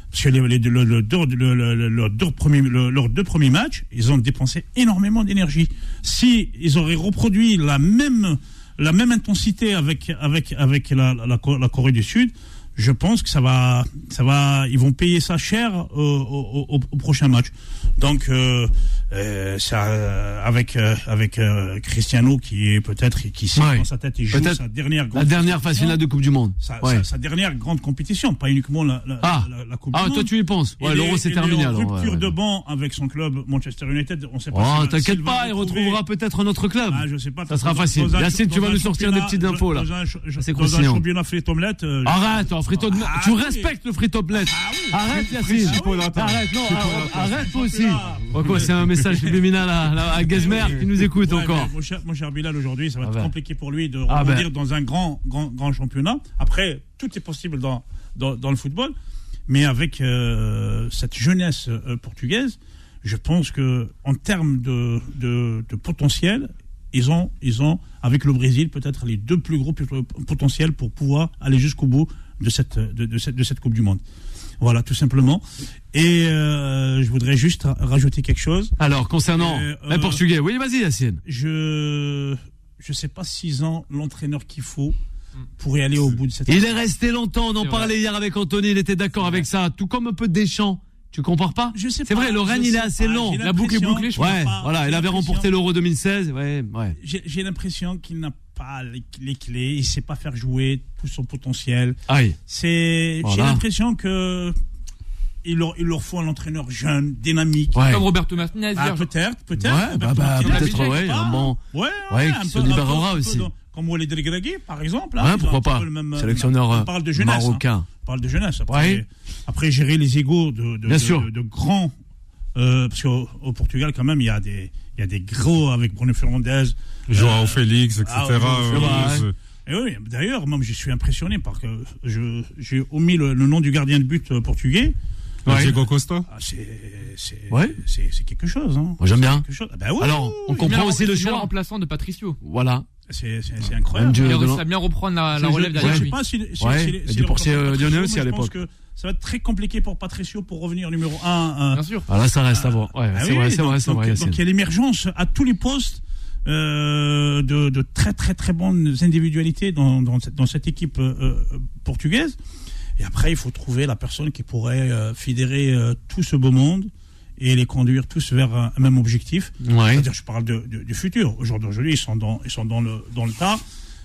Parce que les, les, le, le, le, le, le, leurs deux premiers, le, leurs deux premiers matchs, ils ont dépensé énormément d'énergie. Si ils auraient reproduit la même, la même intensité avec, avec, avec la, la, la Corée du Sud, je pense que ça va, ça va, ils vont payer ça cher au, au, au, au prochain match. Donc, euh, euh, ça, euh, avec euh, avec euh, Cristiano qui est peut-être qui sait ouais. dans sa tête, il joue peut-être sa dernière grande la dernière phase finale de Coupe du Monde. Sa, ouais. sa, sa dernière grande compétition, pas uniquement la, la, ah. la, la Coupe ah, du Monde. Ah, toi tu y penses. Ouais, il l'Euro est, c'est il terminé est en alors. rupture ouais, de ouais. banc avec son club Manchester United. On sait pas. Oh, si t'inquiète va pas, il retrouver... retrouvera peut-être un autre club. Ah, je sais pas. Ça sera dans, facile. Dans un, Yacine, tu vas nous sortir des petites infos là. Dans un, c'est dans un croustillant. championnat frites omelettes. Euh, Arrête, oh, frites omelettes. ah, tu oui. respectes le frites omelettes. Ah, oui. Arrête, Yacine. Ah, oui. Arrête, non, arrête toi aussi. Oh, quoi, c'est un message subliminal à, à Gazmer qui nous écoute ouais, encore. Mon cher, mon cher Bilal, aujourd'hui, ça va ah être ben. compliqué pour lui de ah rebondir ben. dans un grand, grand, grand championnat. Après, tout est possible dans, dans, dans le football. Mais avec euh, cette jeunesse euh, portugaise, je pense que en termes de, de, de potentiel, ils ont, ils ont, avec le Brésil, peut-être les deux plus gros potentiels pour pouvoir aller jusqu'au bout de cette, de, de cette, de cette Coupe du Monde. Voilà, tout simplement. Et euh, je voudrais juste rajouter quelque chose. Alors, concernant euh, les euh, Portugais, oui, vas-y, Yacine. Je je sais pas s'ils ont l'entraîneur qu'il faut pour y aller au bout de cette. Il est resté longtemps. On en parlait vrai. hier avec Anthony. Il était d'accord c'est avec vrai. ça. Tout comme un peu Deschamps. Tu compares pas? Je sais C'est pas, vrai, le règne il est assez pas. lent. La boucle est bouclée. Je ouais, pas. voilà. Il avait remporté l'Euro deux mille seize. Ouais, ouais. J'ai, j'ai l'impression qu'il n'a pas les, les clés. Il sait pas faire jouer tout son potentiel. Aïe. C'est. Voilà. J'ai l'impression que. Il leur, il leur faut un entraîneur jeune, dynamique. Ouais. Comme Roberto Martinez. Ah, peut-être, peut-être. Ouais, bah, bah, peut-être, ouais, un bon. Ouais, ouais, un qui peu, se libérera un peu, aussi. Un peu, comme Walid Regragui, par exemple. Ouais, pourquoi pas. Même, sélectionneur on parle de jeunesse, marocain. Hein. On parle de jeunesse. Après, ouais. après gérer les égos de, de, Bien de, sûr. de, de grands. Euh, parce qu'au au Portugal, quand même, il y a des, il y a des gros avec Bruno Fernandes. Joao euh, Félix, et cetera. Ah, euh, ouais. euh, Et oui, d'ailleurs, moi, je suis impressionné parce que je, j'ai omis le, le nom du gardien de but euh, portugais. Ouais. Diego Costa. Ah, c'est, c'est, ouais. c'est, c'est quelque chose. Hein. Moi, j'aime bien. Ah, ben, ouais, alors, on comprend aussi le choix. Le remplaçant de Patricio. Voilà. C'est, c'est, c'est incroyable. Il a réussi à bien reprendre la, la relève derrière lui. Je lui. sais pas si, si, ouais. si, si, si pour Lionel aussi à je l'époque. pense que ça va être très compliqué pour Patricio pour revenir numéro un. Bien sûr. Ah là, ça reste à voir. Ouais, ah c'est, oui, vrai, c'est donc, vrai, c'est donc, vrai, donc il y a l'émergence à tous les postes euh, de, de très très très bonnes individualités dans, dans, cette, dans cette équipe euh, portugaise. Et après, il faut trouver la personne qui pourrait euh, fédérer euh, tout ce beau monde et les conduire tous vers un, un même objectif. Ouais. C'est-à-dire, je parle de, de, du futur. Aujourd'hui, aujourd'hui, ils sont dans, ils sont dans le, dans le tas.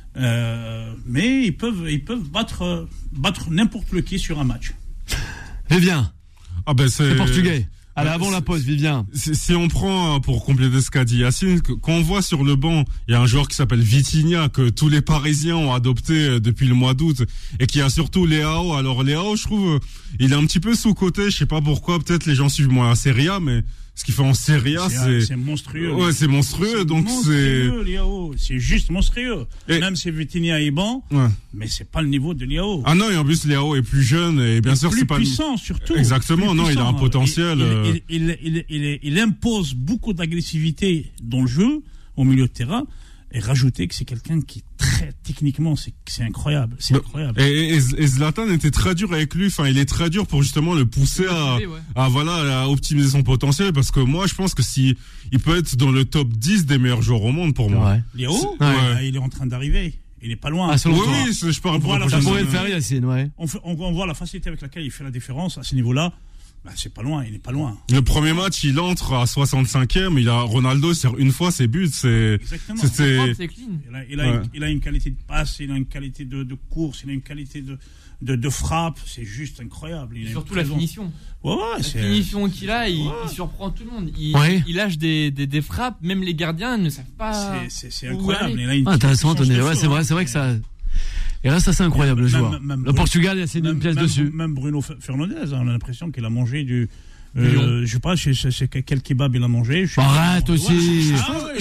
Euh, mais ils peuvent, ils peuvent battre, battre n'importe lequel sur un match. Vivien. Ah ben c'est. C'est portugais. Allez, avant la pause, Vivien. Si on prend, pour compléter ce qu'a dit Yacine, quand on voit sur le banc, il y a un joueur qui s'appelle Vitinha, que tous les Parisiens ont adopté depuis le mois d'août, et qui a surtout Leao. Alors Leao, je trouve, il est un petit peu sous-coté, je sais pas pourquoi, peut-être les gens suivent moins la Serie A, mais ce qu'il fait en Serie A, c'est, c'est... c'est monstrueux. Ouais, c'est monstrueux, c'est donc monstrueux, c'est... Leao. C'est juste monstrueux. Et... Même si Vitinha est bon, ouais. mais c'est pas le niveau de Leao. Ah non, et en plus, Leao est plus jeune, et bien et sûr, plus c'est pas... puissant, surtout. Exactement, plus non, puissant. il a un potentiel... Il, euh... il, il, il, il, il, il impose beaucoup d'agressivité dans le jeu, au milieu de terrain, et rajouter que c'est quelqu'un qui est très techniquement, c'est, c'est incroyable, c'est bah, incroyable. Et, et, et Zlatan était très dur avec lui. Enfin, il est très dur pour justement le pousser à, ouais. à voilà, à optimiser son potentiel. Parce que moi, je pense que si il peut être dans le top dix des meilleurs joueurs au monde pour moi. Ouais. Léo, ouais. Ouais. il est en train d'arriver. Il n'est pas loin. Ah, oui, oui, je parle pour la ça pourrait le faire, Yacine, ouais. On, fait, on, on voit la facilité avec laquelle il fait la différence à ce niveau-là. Bah, c'est pas loin, il n'est pas loin. Le premier match, il entre à soixante-cinquième, il a Ronaldo sur une fois ses buts, c'est exactement. C'est, c'est clean. Il a, il a, ouais. une, il a une qualité de passe, il a une qualité de, de course, il a une qualité de de, de frappe, c'est juste incroyable. Il surtout la finition. Ouais, ouais, la c'est... finition qu'il a, il, ouais. il surprend tout le monde. Il, ouais. il lâche des, des, des frappes, même les gardiens ne savent pas. C'est, c'est, c'est incroyable. Il a une ah, intéressant, Anthony. Ouais, c'est vrai, c'est vrai que ça. Et là, ça c'est incroyable, même, le joueur. Même, même le Bruno, Portugal, il y a une pièce même, dessus. Même Bruno Fernandes, on a l'impression qu'il a mangé du. Euh, je sais pas, c'est, c'est quel kebab il a mangé. Arrête aussi. Ah, ouais, bon, ah,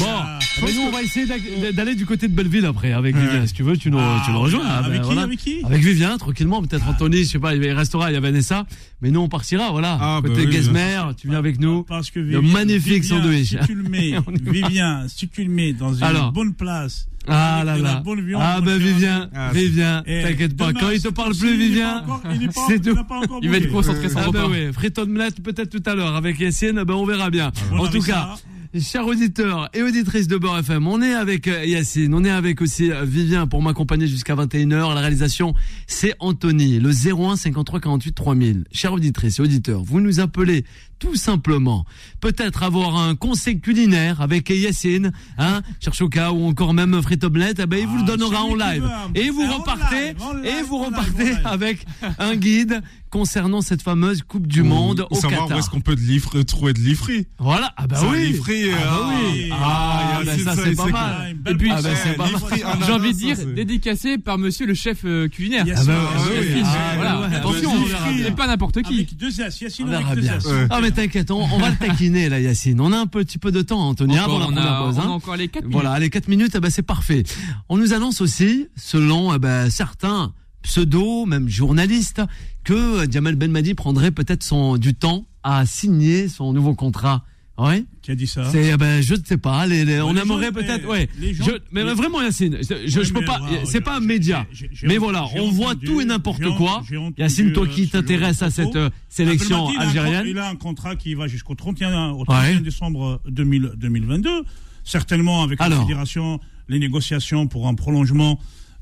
Ah ben nous, on va essayer d'a- d'aller du côté de Belleville après avec ouais. Vivien. Si tu veux, tu nous, ah, tu nous rejoins. Ah, avec, ben, qui, voilà. avec qui Avec Vivien, tranquillement. Peut-être ah. Anthony, je sais pas, il restera, il y a Vanessa. Mais nous, on partira, voilà. Ah, côté bah oui, Guesmer, tu viens avec nous. Parce que Vivien, le magnifique Vivien, sandwich. Si tu le mets, Vivien, si tu le mets dans une Alors, bonne place. Ah là là. Ah ben Vivien, ah, Vivien, t'inquiète pas. Quand il te parle plus, Vivien, c'est tout. Il va être concentré sur le repas. Ah ben oui, frites omelette peut-être tout à l'heure avec Yacine, ben on verra bien. En tout cas, chers auditeurs et auditrices de Beurre F M, on est avec Yacine, on est avec aussi Vivien pour m'accompagner jusqu'à vingt et une heures. La réalisation, c'est Anthony, le zéro un cinquante-trois quarante-huit trois mille. Chers auditrices et auditeurs, vous nous appelez tout simplement. Peut-être avoir un conseil culinaire avec Yacine, hein, Cherchouka ou encore même frites omelette, eh ben, il vous le donnera en live. Et vous repartez, et vous repartez avec un guide concernant cette fameuse Coupe du Monde au Qatar. Savoir où est-ce qu'on peut de livre, trouver de livrerie. Voilà, ah bah oui. Livrer, ah bah oui. Ah, ah bah ça c'est pas mal. Et puis, ah bah c'est pas mal. J'ai envie de dire, dédicacé par monsieur le chef euh, culinaire. Ah bah oui. Voilà, attention, c'est pas n'importe qui. Avec deux as, Yacine avec deux as. Ah mais t'inquiète, on, on va le taquiner là, Yacine. On a un petit peu de temps, Anthony, encore, avant la première pause. On hein. a encore les quatre minutes. Voilà, les quatre minutes, eh ben, c'est parfait. On nous annonce aussi, selon eh ben, certains pseudo, même journalistes, que Djamel Belmadi prendrait peut-être son du temps à signer son nouveau contrat. Ouais. Qui a dit ça? C'est, ben, je ne sais pas. Les, les, ouais, on les aimerait gens, peut-être, les, ouais. Les gens, je, mais les... vraiment, Yacine, je, je, ouais, je peux pas. Wow, c'est pas un média. J'ai, j'ai, mais j'ai voilà, j'ai on entendu, voit tout et n'importe quoi. Entendu, Yacine, toi qui t'intéresse à cette euh, sélection ah, algérienne. Il a un contrat qui va jusqu'au trente et un, au trente et un ouais. décembre deux mille vingt-deux. Certainement avec Alors. la fédération, les négociations pour un prolongement.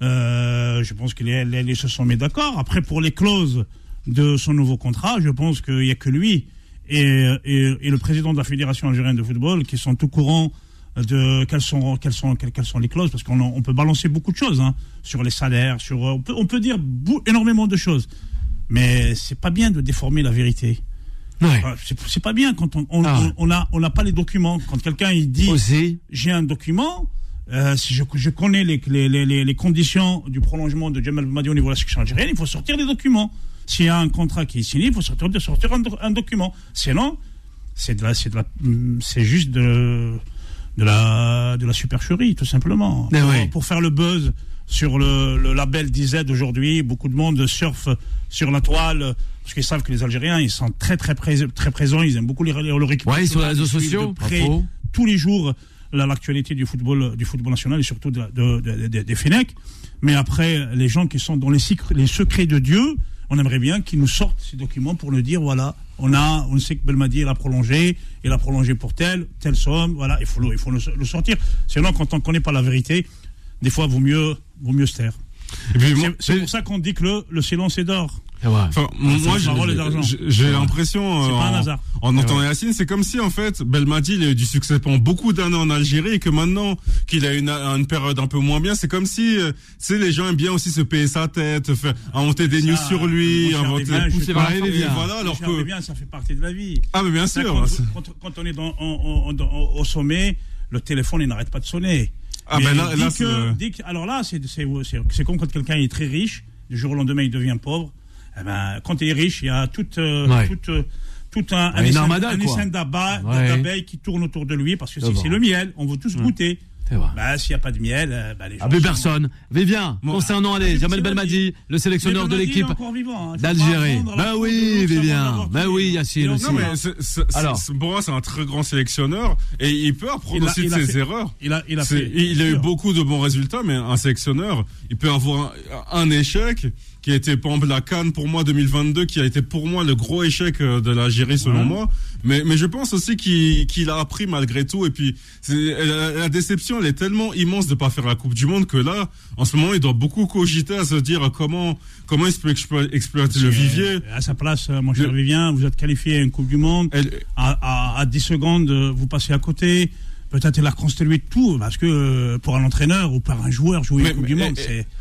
Euh, je pense que les, les, les se sont mis d'accord. Après, pour les clauses de son nouveau contrat, je pense qu'il n'y a que lui et, et, et le président de la fédération algérienne de football qui sont au courant de quelles sont, quelles sont, quelles, quelles sont les clauses, parce qu'on on peut balancer beaucoup de choses hein, sur les salaires, sur, on, peut, on peut dire bou- énormément de choses. Mais c'est pas bien de déformer la vérité. Ouais. C'est, c'est pas bien quand on, on, ah. on, on, a, on n'a pas les documents. Quand quelqu'un il dit Aussi. j'ai un document. Euh, si je, je connais les, les, les, les conditions du prolongement de Djamel Belmadi au niveau de la section algérienne, il faut sortir des documents. S'il y a un contrat qui est signé, il faut sortir, sortir un, un document. Sinon, c'est, de la, c'est, de la, c'est juste de, de, la, de la supercherie, tout simplement. Pour, oui. pour faire le buzz sur le, le label D Z aujourd'hui, beaucoup de monde surfe sur la toile, parce qu'ils savent que les Algériens, ils sont très, très, pré- très présents, ils aiment beaucoup les, leur équipe. Oui, sur les réseaux sociaux. De près, tous les jours. L'actualité du football, du football national et surtout de, de, de, de, des F E N E C. Mais après, les gens qui sont dans les, les secrets de Dieu, on aimerait bien qu'ils nous sortent ces documents pour nous dire, voilà, on a, on sait que Belmadi, il a prolongé, il a prolongé pour telle, telle somme, voilà, il faut le, il faut le, le sortir. Sinon, quand on ne connaît pas la vérité, des fois, vaut mieux, vaut mieux se taire. Et puis, c'est, c'est pour ça qu'on dit que le, le silence est d'or. Ouais. Enfin, ah, moi, j'ai, j'ai ouais. l'impression, c'est euh, pas un hasard. en, en entendant Yacine, c'est comme si, en fait, Belmadi, il a eu du succès pendant beaucoup d'années en Algérie et que maintenant qu'il a une, une période un peu moins bien, c'est comme si, euh, tu sais, les gens aiment bien aussi se payer sa tête, faire, inventer des ça, news sur lui, inventer, pousser vers la bien. Voilà, alors que. Bien, ça fait partie de la vie. Ah, mais bien sûr. Quand, quand, quand on est dans, en, en, en, au sommet, le téléphone, il n'arrête pas de sonner. Ah, ben là, là, que, dit que, alors là, c'est, c'est, c'est, c'est comme quand quelqu'un est très riche, du jour au lendemain, il devient pauvre. Eh ben, quand il est riche, il y a tout, euh, ouais. tout, euh, tout un, un, essaim, un essaim d'aba, ouais. d'abeilles qui tourne autour de lui parce que c'est, c'est, c'est le miel. On veut tous mmh. goûter. Bah, s'il n'y a pas de miel, bah, les gens. Ah, mais personne. Vivien, bon, concernant, allez, Djamel Belmadi, le sélectionneur de l'équipe vivant, hein. d'Algérie. Ben oui, Vivien. Ben oui, Yacine aussi. Non, mais c'est, c'est, Alors. C'est, pour moi, c'est un très grand sélectionneur et il peut apprendre aussi de ses fait, erreurs. Il a, il a, fait, il a eu beaucoup de bons résultats, mais un sélectionneur, il peut avoir un, un échec qui a été, par exemple, la CAN pour moi deux mille vingt-deux, qui a été pour moi le gros échec de l'Algérie selon ouais. moi. Mais, mais je pense aussi qu'il, qu'il a appris malgré tout. Et puis, c'est, la, la déception, elle est tellement immense de pas faire la Coupe du Monde que là, en ce moment, il doit beaucoup cogiter à se dire comment, comment il peut explo- exploiter le vivier. À sa place, mon cher Vivien, vous êtes qualifié à une Coupe du Monde. Elle, à, à, à dix secondes, vous passez à côté. Peut-être il a reconstruit tout, parce que pour un entraîneur ou par un joueur jouer mais, une Coupe mais, du Monde, et, c'est,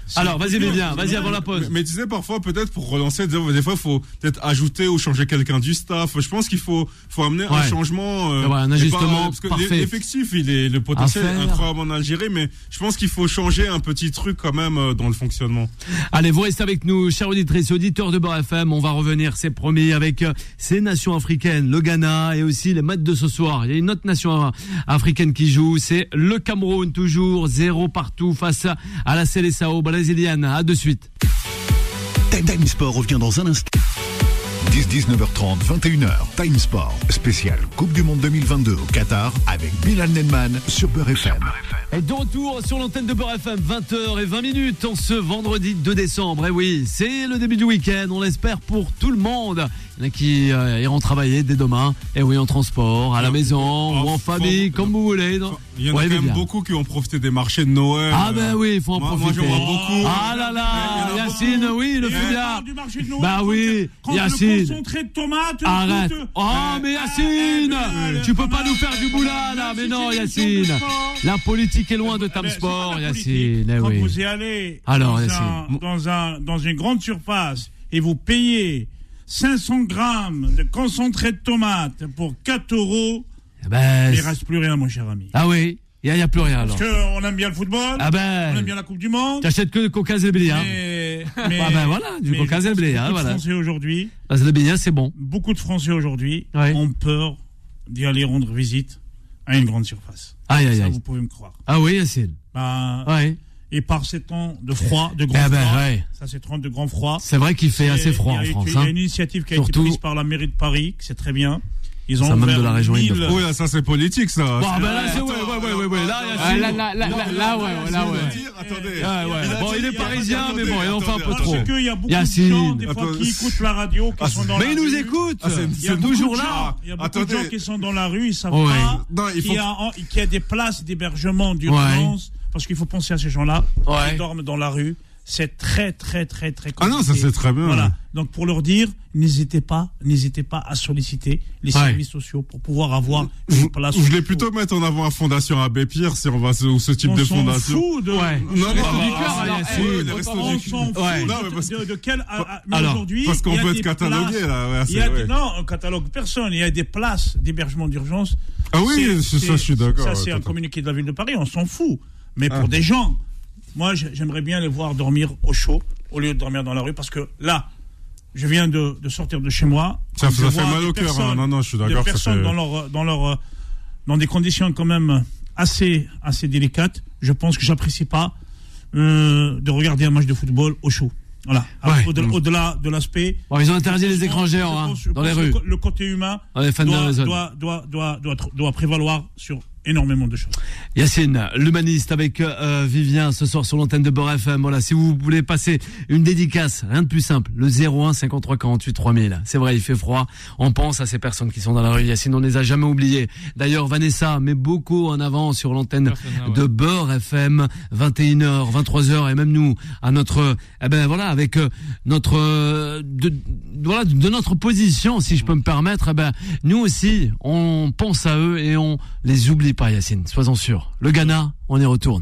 Alors, vas-y, mais bien, vas-y avant la pause. Mais, mais tu sais, parfois, peut-être pour relancer, des fois, il faut peut-être ajouter ou changer quelqu'un du staff. Je pense qu'il faut, faut amener ouais. un changement. Euh, ouais, un ajustement. Pas, parce que parfait. L'effectif, il est, le potentiel est incroyable en Algérie, mais je pense qu'il faut changer un petit truc quand même euh, dans le fonctionnement. Allez, vous restez avec nous, chers auditrices et auditeurs de Beurre F M. On va revenir, c'est promis, avec euh, ces nations africaines, le Ghana et aussi les matchs de ce soir. Il y a une autre nation africaine qui joue, c'est le Cameroun, toujours zéro partout face à la Seleção brésilienne. À de suite. Time Sport revient dans un instant. dix dix-neuf heures trente, vingt et une heures. Time Sport, spécial Coupe du Monde deux mille vingt-deux au Qatar avec Bilal Nenman sur Beurre F M. Et de retour sur l'antenne de Beurre F M, vingt heures vingt minutes en ce vendredi deux décembre. Et oui, c'est le début du week-end, on l'espère pour tout le monde. Il y en a qui euh, iront travailler dès demain. Et oui, en transport, à la maison oh, ou en famille, comme vous voulez. Non il y en a ouais, quand même bien. beaucoup qui ont profité des marchés de Noël. Ah ben oui, il faut en moi, profiter. Moi, j'en vois beaucoup. Ah là là, Yacine, beaucoup. oui, le fouillard. Bah oui, quand Yacine. Le concentré de tomates. Arrête. Écoute, oh, euh, mais Yacine, euh, euh, tu peux pas nous faire du boulot là. Mais non, Yacine. La politique est loin de Tam Sport, Yacine. Eh quand oui. vous y allez Alors, dans, Yacine. Un, dans, un, dans une grande surface et vous payez cinq cents grammes de concentré de tomates pour quatre euros, ben, il ne reste plus rien, mon cher ami. Ah oui, il n'y a, a plus rien alors. Parce qu'on aime bien le football, ah ben, on aime bien la Coupe du Monde. T'achètes que le Coca Zébélia. Mais, mais, ah ben voilà, du Coca Zébélia. Beaucoup voilà. de Français aujourd'hui, la Zébélia, c'est bon. Beaucoup de Français aujourd'hui ouais. ont peur d'y aller rendre visite à une grande surface. Aïe, aïe, Ça, aïe. vous pouvez me croire. Ah oui, Yacine. Ben, ouais. Et par ces temps de froid, de grand eh ben, froid, ouais. ça c'est temps de grand froid. C'est vrai qu'il fait assez froid en France. Il y a hein. une initiative qui a Surtout... été prise par la mairie de Paris, c'est très bien. Ils ont ça même de la région mille... Oui, là, ça c'est politique, ça. Bon, ben là, c'est ouais, ouais, ouais, ouais, ouais. Là, ah, là, là, là, là, là, ouais, là, ouais. Attendez. Ouais, ouais. Bon, il est parisien, mais bon, il en fait un peu trop. Parce qu'il y a beaucoup Yacine. de gens, des fois, Attends, qui écoutent la radio, qui sont dans mais la ils nous rue. écoutent. Ah, il y a toujours là. Il y a beaucoup de gens qui sont dans la rue, ils savent ouais. pas non, il faut... qu'il y a, qu'il y a des places d'hébergement d'urgence, ouais. parce qu'il faut penser à ces gens-là ouais. qui dorment dans la rue. C'est très, très, très, très compliqué. Ah non, ça c'est très bien. Voilà. Donc, pour leur dire, n'hésitez pas, n'hésitez pas à solliciter les ouais. services sociaux pour pouvoir avoir une place. Je voulais plutôt mettre en avant la Fondation Abbé Pierre, si on va ou ce type on de s'en fondation. Fout de... Ouais. Non, non, on s'en fout de, de quel. Mais alors, aujourd'hui, parce qu'on peut être catalogué là. Ouais, il y a des, non, on catalogue personne. Il y a des places d'hébergement d'urgence. Ah oui, c'est, ça, je suis d'accord. Ça, c'est ouais, un communiqué de la ville de Paris. On s'en fout. Mais pour ah. des gens, moi, j'aimerais bien les voir dormir au chaud au lieu de dormir dans la rue, parce que là, je viens de, de sortir de chez moi. Ça, ça fait mal au cœur. Hein. Non, non, je suis d'accord. Des personnes fait... dans leur, dans leur, dans des conditions quand même assez, assez délicates. Je pense que j'apprécie pas euh, de regarder un match de football au chaud. Voilà. Ouais. Au-delà, au-delà de l'aspect. Bon, ils ont interdit les écrans géants hein, dans les rues. Le, le côté humain doit, doit, doit, doit, doit, doit prévaloir sur énormément de choses. Yacine, l'humaniste avec euh, Vivien ce soir sur l'antenne de Beurre F M. Voilà, si vous voulez passer une dédicace, rien de plus simple, le zéro un cinquante-trois quarante-huit trois mille. C'est vrai, il fait froid. On pense à ces personnes qui sont dans la rue. Yacine, on les a jamais oubliées. D'ailleurs, Vanessa met beaucoup en avant sur l'antenne ah, ouais. de Beurre F M, vingt et une heures, vingt-trois heures, et même nous, à notre, eh ben voilà, avec euh, notre, euh, de, voilà, de notre position, si je peux me permettre, eh ben nous aussi, on pense à eux et on les oublie pas, Yacine, sois-en sûr. Le Ghana, on y retourne.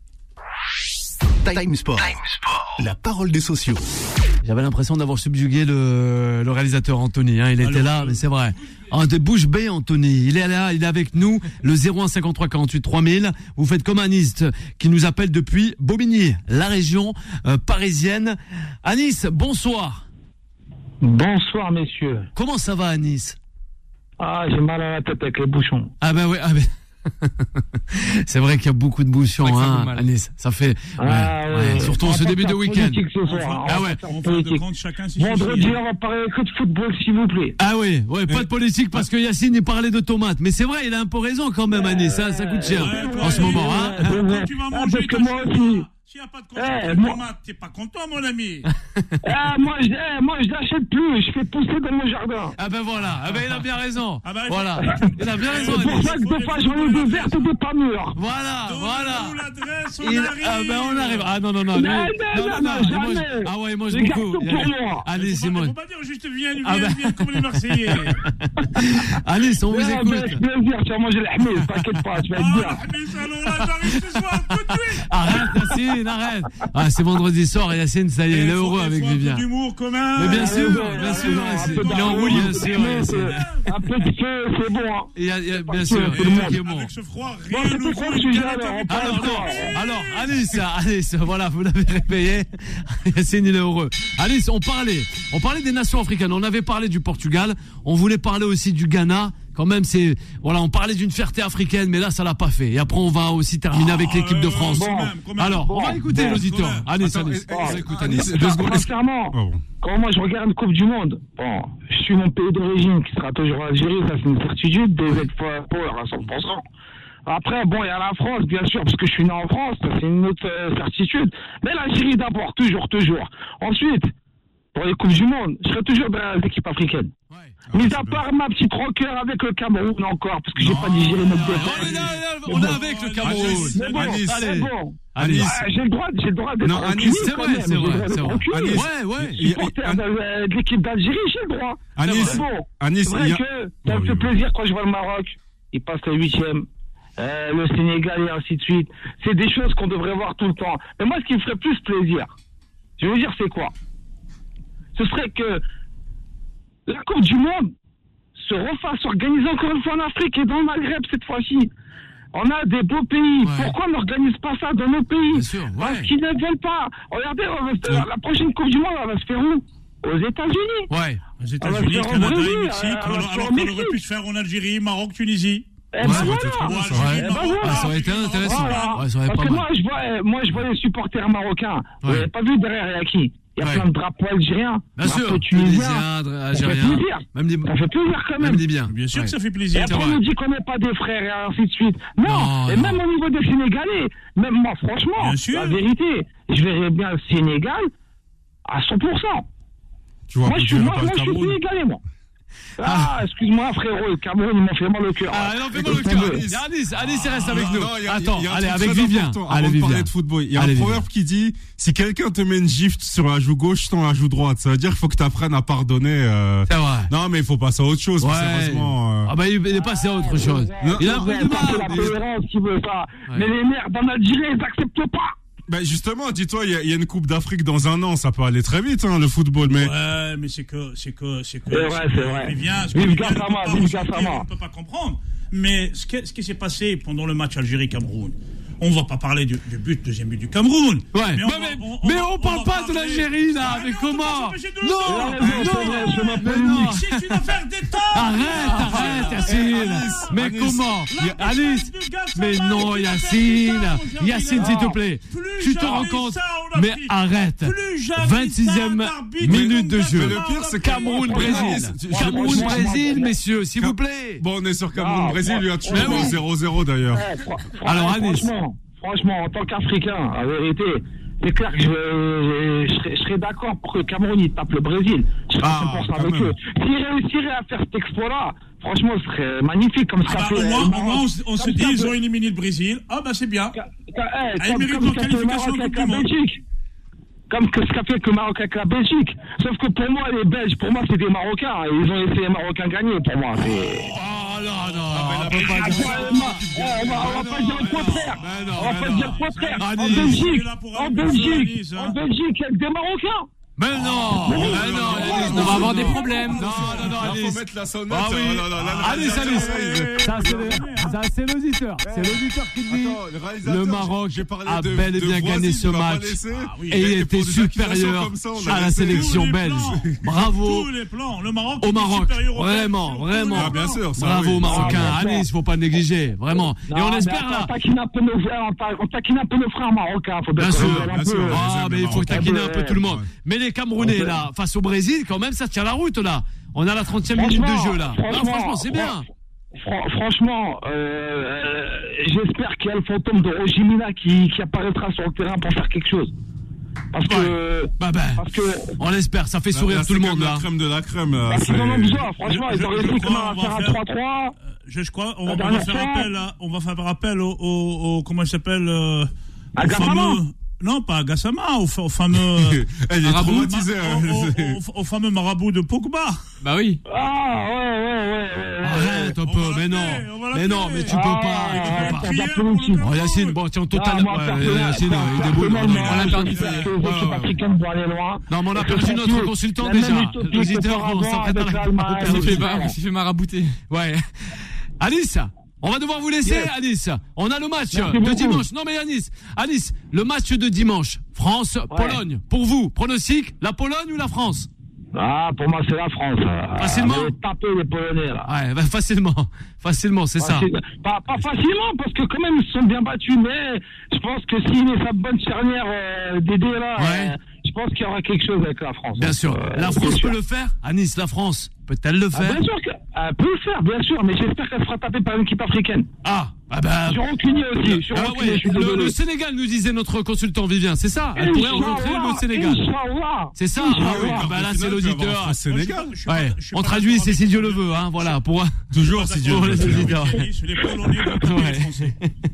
Time Sport. Time Sport. La parole des sociaux. J'avais l'impression d'avoir subjugué le, le réalisateur Anthony. Hein. Il était Alors, là, mais c'est vrai. Ah, de bouche bée, Anthony. Il est là, il est avec nous. Le zéro un cinquante-trois quarante-huit trois mille. Vous faites comme Anis qui nous appelle depuis Bobigny, la région euh, parisienne. Anis, bonsoir. Bonsoir, messieurs. Comment ça va, Anis? Ah, j'ai mal à la tête avec les bouchons. Ah ben oui, ah ben... c'est vrai qu'il y a beaucoup de bouchons, hein, à Nice. Ça fait, ah, ouais, ouais, ouais, ouais. surtout en ce début de week-end. Ah ouais. Vendredi, on va parler que de football, s'il vous plaît. Ah oui, ouais, pas de politique parce que Yacine il parlait de tomates. Mais c'est vrai, il a un peu raison quand même, Anis. Ça, ça coûte cher ouais, en ouais, ce moment, ouais, hein. ouais, ouais. Tu vas manger parce que moi aussi. S'il n'y a pas de concentré de tomates, t'es pas content, mon ami. Ah, moi, je, eh, moi, je l'achète plus, je fais pousser dans mon jardin. Ah ben voilà, ah ben il a bien raison. Ah ben, voilà, il a bien raison. C'est pour ça que des fois, j'en ai des vertes et des pas mûres. Voilà, voilà. l'adresse, on il, arrive. Ah ben on arrive. Ah non, non, non. Non, lui, non, non, non, non, non, moi, jamais. ah ouais, moi je Les beaucoup. garçons pour moi. Allez, c'est Il moi. faut pas dire juste viens, viens, Ah ben... viens, comme les Marseillais. Alice, on vous non, écoute. Avec plaisir, tu vas manger l'ahmed, t'inquiète pas, tu vas être bien. Ah, l'ahmed, alors là, j'arrive ce soir, tout de suite. Arrête, Yacine. Yacine, arrête. Ah, c'est vendredi soir et Yacine, ça y est, il est heureux avec Vivien. Un peu d'humour quand même. Mais bien sûr, ouais, bien ouais, sûr, ouais, Yacine. un peu Il est en roue, bien sûr, Yacine. Un peu de feu, c'est bon. Hein. Il y a, il y a- bien Et sûr, tout le monde. qui est bon. Avec ce froid, Bon, rien c'était ne quoi vaut le une sujet, galette alors, avec on parle Alors, de quoi non. Alors, Alice, Alice, voilà, vous l'avez réveillé. Yacine, il est heureux. Alice, on parlait, on parlait des nations africaines. On avait parlé du Portugal. On voulait parler aussi du Ghana. Quand même, c'est, voilà, on parlait d'une fierté africaine, mais là, ça l'a pas fait. Et après, on va aussi terminer avec l'équipe de France. Quand même, quand même. Alors, on va écouter bon, l'auditeur. quand même. Alice, Attends, Alice. eh, On eh, écoute Alice, Alice. deux secondes. Sincèrement, Oh, bon. quand moi je regarde une Coupe du Monde, bon, je suis mon pays d'origine qui sera toujours l'Algérie, ça c'est une certitude, des power à cent pour cent. Après, bon, il y a la France, bien sûr, parce que je suis né en France, ça c'est une autre euh, certitude. Mais l'Algérie d'abord, toujours, toujours. Ensuite, pour les Coupes du Monde, je serai toujours dans les équipes africaines. Ouais. Mis c'est à bien. part ma petite rancœur avec le Cameroun encore, parce que j'ai pas digéré notre On est, défaite. là, on est avec le Cameroun. Mais bon, Alice, c'est allez. bon. Alice. Ah, j'ai le droit, j'ai le droit d'être Non, reculé, Alice, c'est quand vrai, même. c'est J'ai le vrai, droit c'est d'être vrai. reculé. Alice, Ouais, ouais. il y a- Supporter An- de, de l'équipe d'Algérie, j'ai le droit. Anis, C'est bon. Anis, C'est vrai il y a- que ça me Oui, fait oui. plaisir quand je vois le Maroc. Il passe le huitième. Euh, le Sénégal et ainsi de suite. C'est des choses qu'on devrait voir tout le temps. Mais moi, ce qui me ferait plus plaisir, je veux dire, c'est quoi? Ce serait que la Coupe du Monde se refasse organiser encore une fois en Afrique et dans le Maghreb cette fois-ci. On a des beaux pays. Ouais. Pourquoi on n'organise pas ça dans nos pays? Bien sûr, ouais. Parce qu'ils ne veulent pas. Regardez, on va se- la, la prochaine Coupe du Monde, elle va se faire où? Aux États-Unis. Ouais. Aux On États-Unis, va se faire au Canada et Brésil, Mexique, euh, on va alors, se faire alors au qu'on aurait Mexique. pu se faire en Algérie, Maroc, Tunisie. Eh Ouais, ben ça aurait voilà. été très bien, ça. Ou Ouais. Algérie, Eh ben Maroc. voilà. Ah, ça aurait été intéressant. Voilà. Ouais, ça aurait Parce pas que mal. moi je, vois, moi, je vois les supporters marocains. Vous Ouais. n'avez pas vu derrière, il y a qui? Il y a Ouais. plein de drapeaux algériens. Bien sûr. drapeaux tunisiens. Tunisiens, Ça fait algériens. plaisir. Même des, Ça fait plaisir quand même. même des biens. Bien sûr Ouais. que ça fait Et plaisir. C'est après, vrai. on nous dit qu'on n'est pas des frères et ainsi de suite. Non, Non, et non. même au niveau des Sénégalais, même moi, franchement, Bien sûr. la vérité, je verrais bien le Sénégal à cent pour cent. Tu vois, Moi, je suis, tu moi, verras moi, pas je le suis Cameroun. Sénégalais, moi. Ah, excuse-moi, frérot, le Cameroun, ils m'ont fait mal au cœur. Ah, il en fait mal au Écoute, cœur. Alice. Alice, Alice, il reste avec Non, nous. non, il y a- Attends, il y a un allez, truc avec très Vivien. important Allez, avant de Vivien. parler de football. Il y a Allez, un Vivien. proverbe qui dit si quelqu'un te met une gifle sur la joue gauche, tends la joue droite. Ça veut dire qu'il faut que tu apprennes à pardonner. euh. C'est vrai. Non, mais il faut passer à autre chose. Ouais. Sérieusement. euh. Ah bah il il est passé à autre chose. Non. Il a un peu Ouais, de ça, c'est la mal. tolérance qui veut ça. Ouais. Mais les merdes en Algérie, ils n'acceptent pas. Ben justement, dis-toi, il y, a- il y a une Coupe d'Afrique dans un an, ça peut aller très vite, hein, le football. Mais Ouais, mais c'est que, c'est que, c'est que. C'est vrai, c'est vrai. Vivien, ce Vive que Vivien ne peut Gassama, pas vive ressentir, Gassama. on ne peut pas comprendre. Mais ce qui, ce qui s'est passé pendant le match Algérie-Cameroun, on va pas parler du, du but, deuxième but du Cameroun. Ouais. Mais Mais, on va- mais, on- mais on va- on on parle va pas de parler- l'Algérie là, Ah, mais mais on peut comment? pas s'empêcher de le Non, faire. Ouais, mais c'est vrai, non, je m'appelle mais non. Nick. C'est une affaire d'État. Arrête, arrête, Yacine. Alice, Mais Alice, comment? La Y- Alice. place de Gassama Mais non, est une Yacine. affaire d'État, mon Yacine, s'il te plaît. Plus Tu te jamais rends compte? ça en Mais Afrique. arrête. Plus jamais vingt-sixième ça d'arbitre minute de comme jeu. Mais le pire, c'est Cameroun-Brésil. Alice, tu- je- Cameroun-Brésil, messieurs, s'il vous plaît. bon, on est sur Ah, Cameroun-Brésil, il y a toujours mais oui. zéro zéro d'ailleurs. Ouais, fr- fr- Alors, Anis. franchement, franchement, en tant qu'Africain, la vérité, c'est clair que je, je, je serais, je serais d'accord pour que le Cameroun il tape le Brésil. Je serais Ah, cent pour cent quand avec même. eux. S'ils réussiraient à faire cet exploit-là, franchement, ce serait magnifique comme Ah ça bah, fait. au moins, le au Maroc. moins, on, s- on se Comme dit, ça ils fait- ont éliminé le Brésil. Ah bah c'est bien. Ka- ka- eh, Ah, ils comme- méritent comme leur ce qu'a fait le qualification Maroc en avec Coupe la du Monde. Belgique. Comme que ce qu'a fait le Maroc avec la Belgique. Sauf que pour moi, les Belges, pour moi, c'est des Marocains. Et ils ont laissé les Marocains gagner, pour moi. C'est- Oh non, non, mais la on peut pas Ah, dire ouais, ça. ma- ouais, on va, on va pas dire le contraire. mais non, On va mais pas non. dire le contraire. En Anis. Belgique, Il est là pour en aller Belgique, Anis, hein. en Belgique, il y a que des Marocains. Mais non, mais non, Alice, On non, va avoir non. des problèmes. Non, non, non, Il faut Alice. mettre la sonnette. Ah oui. oh là là, là, là, Alice, là, Alice. là, là, là. Ça, c'est le- ça, c'est l'auditeur. C'est l'auditeur qui dit. Attends, le réalisateur, Le Maroc j'ai parlé a de- bel et de bien voisine, gagné ce il va pas match. laisser. Ah oui. Et il Mais était pour des accusations supérieur comme ça, on à a la laissé. sélection Tous les belge. plans. Bravo Tous les plans. Le Maroc au était Maroc. supérieur au Vraiment, Belge. vraiment. Ah, bien sûr, ça, Bravo oui. aux Marocains. Ah, bien sûr. Alice, faut pas négliger. Vraiment. Et on Non, espère mais là. On taquine un peu nos frères, on ta- on taquine un peu nos frères marocains. Faut Bien bien sûr, un bien peu. sûr. Ah, les mais il faut Marocains. taquiner un peu tout le monde. Ouais. Mais les Camerounais, Ouais. là, face au Brésil, quand même, ça tient la route, là. On a la trentième minute de Franchement, jeu, là. Non, franchement, c'est bien. Fran- Franchement, euh, euh, j'espère qu'il y a le fantôme de Rojimina qui, qui apparaîtra sur le terrain pour faire quelque chose. Parce que, Bah, bah, parce que, on l'espère. Ça fait Là, sourire là, tout le c'est monde, comme là. La crème de la crème. là, parce qu'ils en ont c'est- besoin. Franchement, Je- ils je- ont je réussi crois comment à on va faire un faire- trois trois. Je, je crois, on, La on va dernière faire fois- appel, à, on va faire appel au, au, au- comment il s'appelle, euh, À au Gassama. fameux, Non, pas à Gassama, au, au fameux. Elle est Marabout. traumatisée. au, au, au, au fameux marabout de Pogba. Bah oui. Ah, ouais, ouais, ouais. ouais, Arrête un on peu, va mais non. l'appeler, on va Mais non, l'appeler. mais tu peux Ah, pas. Tu peux pas. t'as Prière pas pour le politique. Cameroun. Oh, Yacine, bon, tiens, total. Ah, moi, Ouais, personnellement, Yacine, il débrouille. personnellement, On l'a je perdu. pense que les Ouais, équipes ouais. africaines vont aller loin. Non, mais on a Et perdu que notre surtout, consultant la déjà. même utopie Les auditeurs, qu'auparavant on s'apprête à avec la l'Allemagne, à Il s'est la- fait, Ouais. mar- il s'est fait marabouter. Ouais. Alice, on va devoir vous laisser, Yes. Alice. On a le match Merci de beaucoup. dimanche. Non, mais Alice, Alice, le match de dimanche. France-Pologne. Pour vous, pronostic, la Pologne ou la France? Ah, pour moi, c'est la France. Facilement. On va taper les Polonais, là. Ouais, bah, facilement. Facilement, c'est ça. Facile- Pas, pas facilement, parce que quand même, ils se sont bien battus, mais je pense que s'il met sa bonne charnière euh, d'aider, là, Ouais. euh, je pense qu'il y aura quelque chose avec la France. Bien Donc, sûr. euh, La c'est France sûr. peut le faire? À Nice, la France peut-elle le Ah, faire? bien sûr qu'elle peut le faire, bien sûr, mais j'espère qu'elle sera tapée par une équipe africaine. Ah, ah bah. Je suis rancunier aussi, je suis Ah rancunier, ouais, je suis le, désolé. le Sénégal, nous disait notre consultant Vivien, c'est ça? Elle pourrait rencontrer le Sénégal. Inch'Allah. C'est ça? Inch'Allah. Ah oui, ah bah là, c'est l'auditeur. Sénégal. Je suis pas- Ouais, je suis on pas traduit, d'accord c'est avec si Dieu vous le deux. veut, hein, voilà, pour. Toujours si Dieu Pour le les veut. auditeurs. C'est les Polonais contre Ouais. les Français.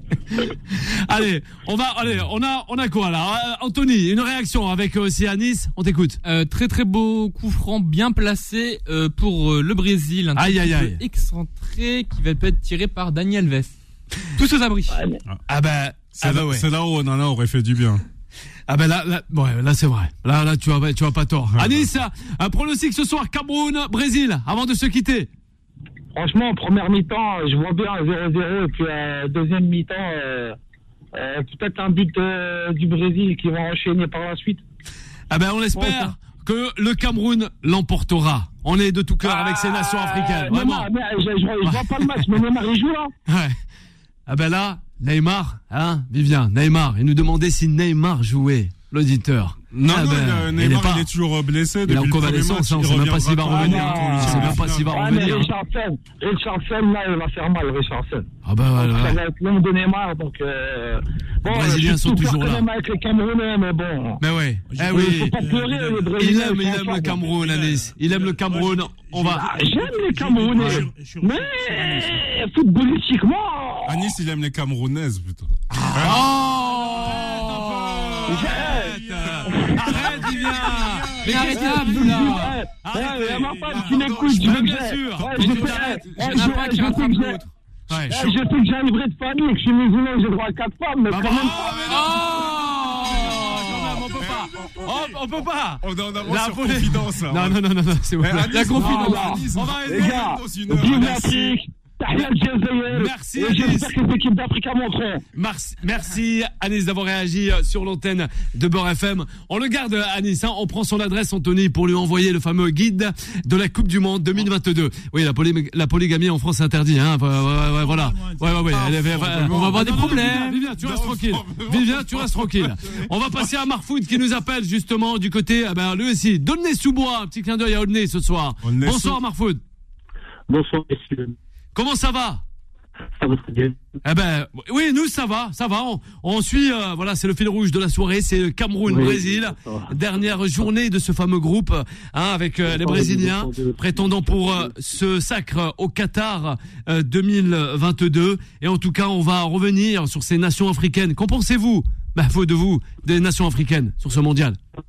Allez, on va, allez, on a, on a quoi là? Euh, Anthony, une réaction avec euh, aussi à Nice, on t'écoute. Euh, très très beau coup franc bien placé euh, pour euh, le Brésil. Un Aïe, petit aïe, peu aïe. excentré qui va peut être tiré par Daniel Alves. Tous aux abris. Ouais, mais- Ah ben, C'est ah là, bah ouais. c'est là où Onana aurait fait du bien. Ah ben là, là, ouais, là c'est vrai. Là, là, tu as, tu as pas tort. À Nice, un pronostic ce soir, Cameroun, Brésil, avant de se quitter. Franchement, en première mi-temps, je vois bien un zéro zéro, et puis euh, deuxième mi-temps, euh, euh, peut-être un but euh, du Brésil qui va enchaîner par la suite. Ah ben, on Ouais, espère ça. que le Cameroun l'emportera. On est de tout cœur avec ces Ah, nations africaines, vraiment. Neymar, mais je, je, je vois pas le match, mais Neymar, il joue là. Ouais. Ah ben là, Neymar, hein, Vivien, Neymar, il nous demandait si Neymar jouait, l'auditeur. Non, Ah non, ben, il, il est Neymar, pas- il est toujours blessé Il est depuis en le premier convalescence, match. hein, on Il sait même pas s'il va reviendra revenir. Ah, On sait même pas s'il va Ah, mais revenir. Richardson, Richardson, là, il va faire mal, Richardson. Ah ben Ça voilà. va être l'homme de Neymar, donc... Euh, bon, Les Brésiliens je suis sont tout toujours fort quand là. même avec les Camerounais, mais bon... Mais ouais, eh Il oui. faut pas pleurer, les Il Brésiliens. aime, il ils sont aime forts. le Cameroun, Alice. Il aime le Cameroun. On va. Ah, j'aime les Camerounais, Je- je- je- mais footballistiquement... À Nice, il aime les Camerounaises, plutôt. Oh Arrête Arrête, Vivien. Mais arrêtez-la, vous là. Ouais, ouais, il y a ma femme qui Arrête. m'écoute, je Ouais, veux que bien j'ai- sûr. ouais, Mais je tu sais- t'arrêtes. ouais, J'ai je- un bras qui je sais rattrape que j'ai- l'autre. Ouais, ouais, je- je sais que j'ai un livret de famille, que je suis musulman, j'ai droit à quatre femmes, mais Bah, quand bah, même... oh, mais non. Quand même, on peut pas. On, on peut pas. On est en avance La sur police- confidence, là. Non, non, non, non, non, c'est bon. Mais à Nice, La confidence. Ah, à Nice, On va Les essayer. gars, dans une heure. vive Merci. l'Afrique, Tahia Djazaïr, Merci, et Alice. j'espère que cette équipe d'Afrique montreront. Merci, merci Anis d'avoir réagi euh, sur l'antenne de Beurre F M. On le garde Anis, hein, on prend son adresse Anthony pour lui envoyer le fameux guide de la Coupe du Monde deux mille vingt-deux. Oui, la, polym- la polygamie en France est interdite, hein. Ouais, ouais, ouais, voilà. Ouais, ouais, ouais. Elle avait- formellement. on va avoir des Non, non, non, problèmes. Vivien, tu restes Non, tranquille. formellement. Vivien, tu restes tranquille. On va passer à Marfoud qui nous appelle justement du côté, eh ben, lui aussi, d'Aulnay-sous-Bois. Un petit clin d'œil à Aulnay ce soir. Aulnay-sous- Bonsoir Marfoud. Bonsoir, messieurs. Comment ça va? Ça va très bien. Eh ben, oui, nous ça va, ça va. On, on suit, euh, voilà, c'est le fil rouge de la soirée, c'est le Cameroun-Brésil, Oui, ça va. dernière journée de ce fameux groupe, hein, avec euh, les Brésiliens prétendant pour euh, ce sacre au Qatar euh, deux mille vingt-deux. Et en tout cas, on va revenir sur ces nations africaines. Qu'en pensez-vous, bah, faut de vous, des nations africaines sur ce mondial?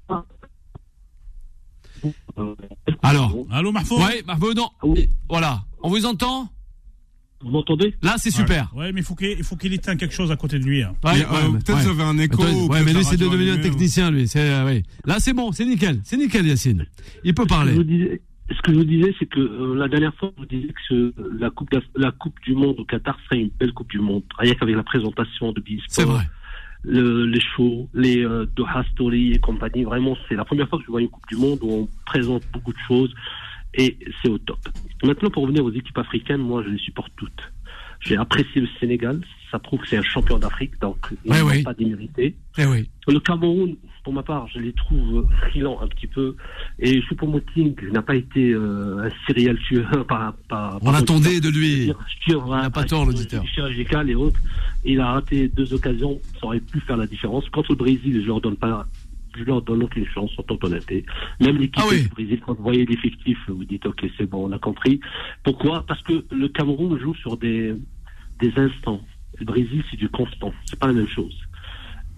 Alors, Allô, Mahfouz? ouais, bah, non, Oui. voilà, on vous entend? Vous m'entendez? Là, c'est super. Ouais, mais il faut qu'il il faut qu'il éteigne quelque chose à côté de lui. Hein. Ouais, Et, euh, ouais, peut-être ouais. vous avez un écho. Attends, ou ouais, peut-être mais la lui, c'est radio devenu un allumée, ou- technicien, lui. C'est, euh, oui. Là, c'est bon, c'est nickel. C'est nickel, Yacine. Il peut Ce que je parler. vous disais, ce que je vous disais, c'est que euh, la dernière fois, vous disiez que ce- la, coupe d'Af- la Coupe du Monde au Qatar serait une belle Coupe du Monde. Rien qu'avec la présentation de Bein C'est Sport, vrai. le- les shows, les euh, Doha Story et compagnie. Vraiment, c'est la première fois que je vois une Coupe du Monde où on présente beaucoup de choses et c'est au top. Maintenant, pour revenir aux équipes africaines, moi, je les supporte toutes. J'ai apprécié le Sénégal. Ça prouve que c'est un champion d'Afrique, donc ils Ouais, n'ont oui. pas démérité. Eh oui. Le Cameroun, pour ma part, je les trouve frilants un petit peu. Et Choupo-Moting n'a pas été euh, un serial tueur par, par, On par attendait de lui. Sur Il n'a pas tort, l'auditeur. chirurgical et autres. Il a raté deux occasions, ça aurait pu faire la différence. Contre le Brésil, je leur donne pas, je leur donne aucune chance, en toute honnêteté. Même l'équipe Ah oui. du Brésil, quand vous voyez l'effectif, vous dites ok, c'est bon, on a compris. Pourquoi? Parce que le Cameroun joue sur des, des instants. Le Brésil, c'est du constant. C'est pas la même chose.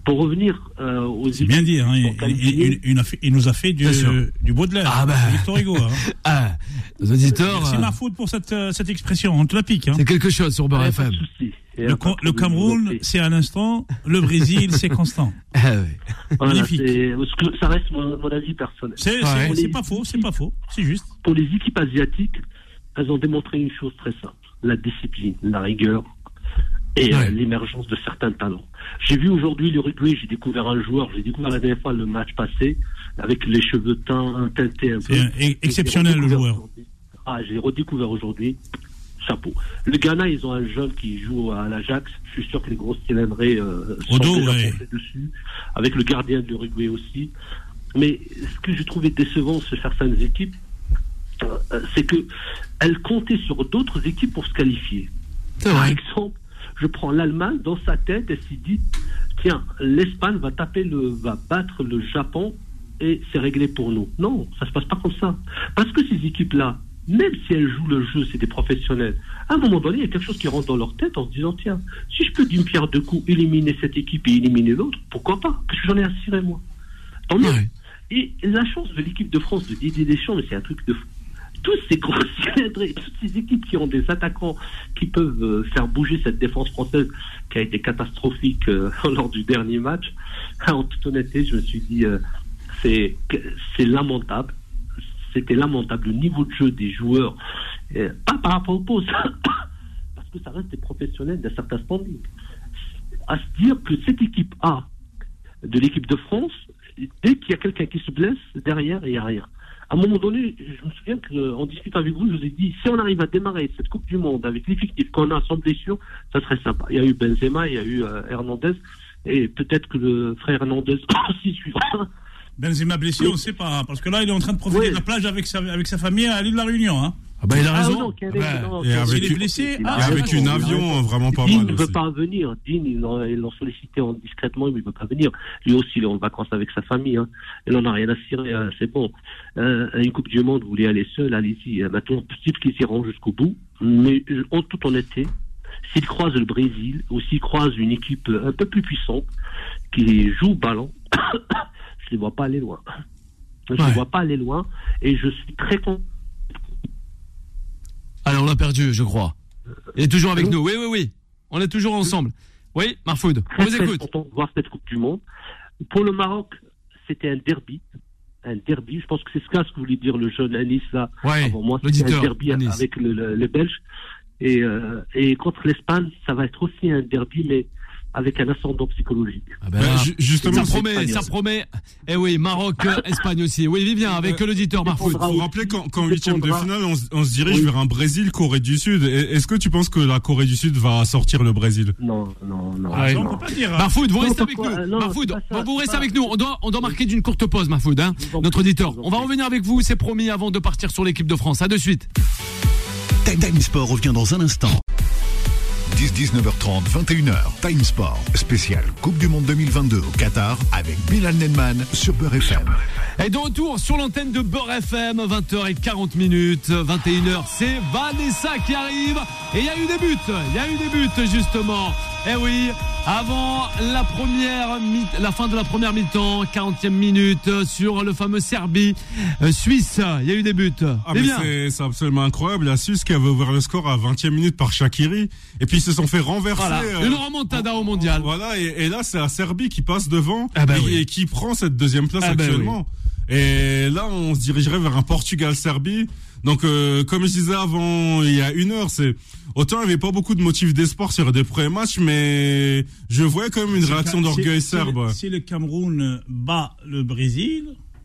pour revenir euh, aux C'est bien dit, hein, il, il, il, il, a fait, il nous a fait du, du Baudelaire, ah bah. Victor Hugo. Hein. Ah, nos auditeurs. C'est ma faute pour cette, cette expression, on te la pique. Hein. C'est quelque chose sur Beurre F M. Le, le Cameroun, c'est un instant, le Brésil, c'est constant. Ah oui. Voilà, magnifique. c'est, ça reste mon, mon avis personnel. C'est, ouais. c'est, c'est pas faux, c'est pas faux, c'est juste. Pour les équipes asiatiques, elles ont démontré une chose très simple, la discipline, la rigueur et ouais. euh, l'émergence de certains talents. J'ai vu aujourd'hui l'Uruguay, j'ai découvert un joueur, j'ai découvert la dernière fois le match passé, avec les cheveux teints, teintés un peu. C'est exceptionnel le joueur. Ah, j'ai redécouvert aujourd'hui. Chapeau. Le Ghana, ils ont un jeune qui joue à l'Ajax. Je suis sûr que les grosses cylindrées euh, sont dos, déjà ouais. dessus. Avec le gardien de l'Uruguay aussi. Mais ce que j'ai trouvé décevant chez certaines équipes, euh, c'est que elles comptaient sur d'autres équipes pour se qualifier. Par exemple, je prends l'Allemagne, dans sa tête, elle s'est dit, tiens, l'Espagne va taper le, va battre le Japon et c'est réglé pour nous. Non, ça se passe pas comme ça. Parce que ces équipes-là, même si elles jouent le jeu, c'est des professionnels. À un moment donné, il y a quelque chose qui rentre dans leur tête en se disant, tiens, si je peux d'une pierre deux coups éliminer cette équipe et éliminer l'autre, pourquoi pas? Parce que j'en ai à cirer, moi. Tant mieux. Ouais. Et la chance de l'équipe de France de Didier Deschamps, mais c'est un truc de fou. Tous ces gros cylindrés, toutes ces équipes qui ont des attaquants qui peuvent euh, faire bouger cette défense française qui a été catastrophique euh, lors du dernier match, en toute honnêteté, je me suis dit, euh, c'est, c'est lamentable. C'était lamentable le niveau de jeu des joueurs, euh, pas par rapport aux pauses, parce que ça reste des professionnels d'un certain standing. À se dire que cette équipe A de l'équipe de France, dès qu'il y a quelqu'un qui se blesse, derrière, il n'y a rien. À un moment donné, je me souviens qu'en discutant avec vous, je vous ai dit, si on arrive à démarrer cette Coupe du Monde avec l'effectif qu'on a sans blessure, ça serait sympa. Il y a eu Benzema, il y a eu euh, Hernandez, et peut-être que le frère Hernandez aussi suivra. Benzema blessé, oui. On ne sait pas, parce que là, il est en train de profiter oui. de la plage avec sa, avec sa famille à l'île de la Réunion. Hein. Ah bah il a raison. Ah non, ah bah, non, et avec, il est blessé, ah, et avec une avion vraiment pas Dean mal. Il ne veut pas venir. Dean, ils l'ont, ils l'ont sollicité discrètement, mais il ne veut pas venir. Lui aussi, il est en vacances avec sa famille. Hein. Il n'en a rien à cirer, hein. C'est bon. Euh, une Coupe du Monde, vous voulez aller seul, allez-y. Maintenant, possible qu'ils s'y rendent jusqu'au bout. Mais en toute honnêteté, s'ils croisent le Brésil, ou s'ils croisent une équipe un peu plus puissante, qui joue ballon, je ne les vois pas aller loin. Je ne ouais. les vois pas aller loin. Et je suis très content. Alors, on l'a perdu, je crois. Il est toujours avec Allô nous. Oui, oui, oui. On est toujours ensemble. Oui, Marfoud, on vous écoute. Content de voir cette Coupe du Monde. Pour le Maroc, c'était un derby. Un derby. Je pense que c'est ce que voulait dire le jeune Anis, là. Ouais, avant moi, c'était un derby Anis. Avec le, le, le Belge. Et, euh, et contre l'Espagne, ça va être aussi un derby, mais avec un ascendant psychologique. Ah ben là, bah, justement, ça promet, ça promet. Eh oui, Maroc, Espagne aussi. Oui, Vivien, avec euh, l'auditeur Marfoud. Vous vous rappelez qu'en, qu'en huitième de finale, on, on se dirige oui. vers un Brésil, Corée du Sud. Est-ce que tu penses que la Corée du Sud va sortir le Brésil? Non, non, non. Ah, non. On peut pas dire. Marfoud, vous restez avec nous. Non, Marfoud, ça, vous restez avec nous. On doit, on doit marquer d'une courte pause, Marfoud, hein, notre auditeur. On va revenir avec vous, c'est promis, avant de partir sur l'équipe de France. À de suite. Time Sport revient dans un instant. dix, dix-neuf heures trente, vingt et une heures. Time Sport, spécial Coupe du Monde deux mille vingt-deux au Qatar avec Bilal Nenman sur Beurre F M. Et de retour sur l'antenne de Beurre F M, vingt heures quarante minutes, vingt et une heures, c'est Vanessa qui arrive. Et il y a eu des buts, il y a eu des buts justement. Eh oui, avant la première mi- la fin de la première mi-temps, quarantième minute, sur le fameux Serbie-Suisse, il y a eu des buts. Ah mais c'est, c'est absolument incroyable, la Suisse qui avait ouvert le score à vingtième minute par Shaqiri, et puis ils se sont fait renverser. Voilà, euh, une remontada au mondial. Voilà, et, et là c'est la Serbie qui passe devant, ah bah et, oui. et qui prend cette deuxième place ah actuellement. Bah oui. Et là, on se dirigerait vers un Portugal-Serbie. Donc, euh, comme je disais avant, il y a une heure, c'est autant il n'y avait pas beaucoup de motifs d'espoir sur des premiers matchs, mais je voyais quand même une c'est réaction ca- d'orgueil si, serbe. Si, si le Cameroun bat le Brésil,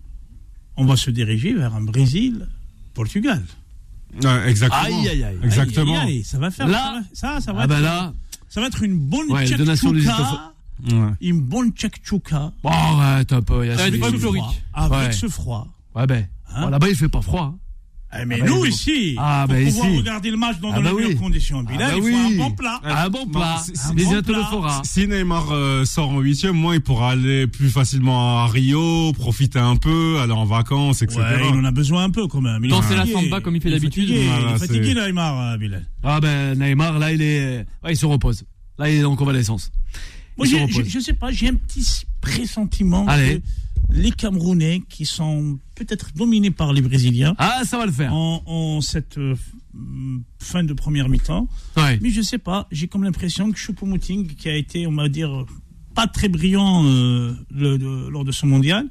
on va se diriger vers un Brésil-Portugal. Ouais, exactement. Aïe, aïe, aïe. Exactement. Aïe, aïe, aïe, ça va faire. Là, ça, ça va. Ah être, ben là, ça va être une bonne ouais, tchèque-tchouka. Ouais. Une bonne tchèque-tchouka. Oh, ouais, t'as pas. Avec, avec, ce froid, avec ouais. ce froid. Ouais, ben. Hein? Bon, là-bas, il fait pas froid. Eh mais ah nous, bah, ici, ah pour bah pouvoir ici. regarder le match dans ah de bah meilleures oui. conditions, Bilal, ah bah il faut oui. un bon plat. Un bon plat. Un Mais bon bientôt plat. le fera. Si Neymar euh, sort en huitième, moi, il pourra aller plus facilement à Rio, profiter un peu, aller en vacances, et cetera. Ouais, il en a besoin un peu quand même. Danser la samba comme il fait il d'habitude. Fatigué, voilà, il est fatigué, c'est... Neymar, Bilal. Ah ben, Neymar, là, il est, ouais, il se repose. Là, il est en convalescence. Moi, j'ai, je, je sais pas, j'ai un petit pressentiment Allez. que les Camerounais, qui sont peut-être dominés par les Brésiliens, Ah, ça va le faire. en, en cette euh, fin de première mi-temps, Ouais. mais je sais pas, j'ai comme l'impression que Choupo-Moting, qui a été, on va dire, pas très brillant euh, le, de, lors de ce mondial,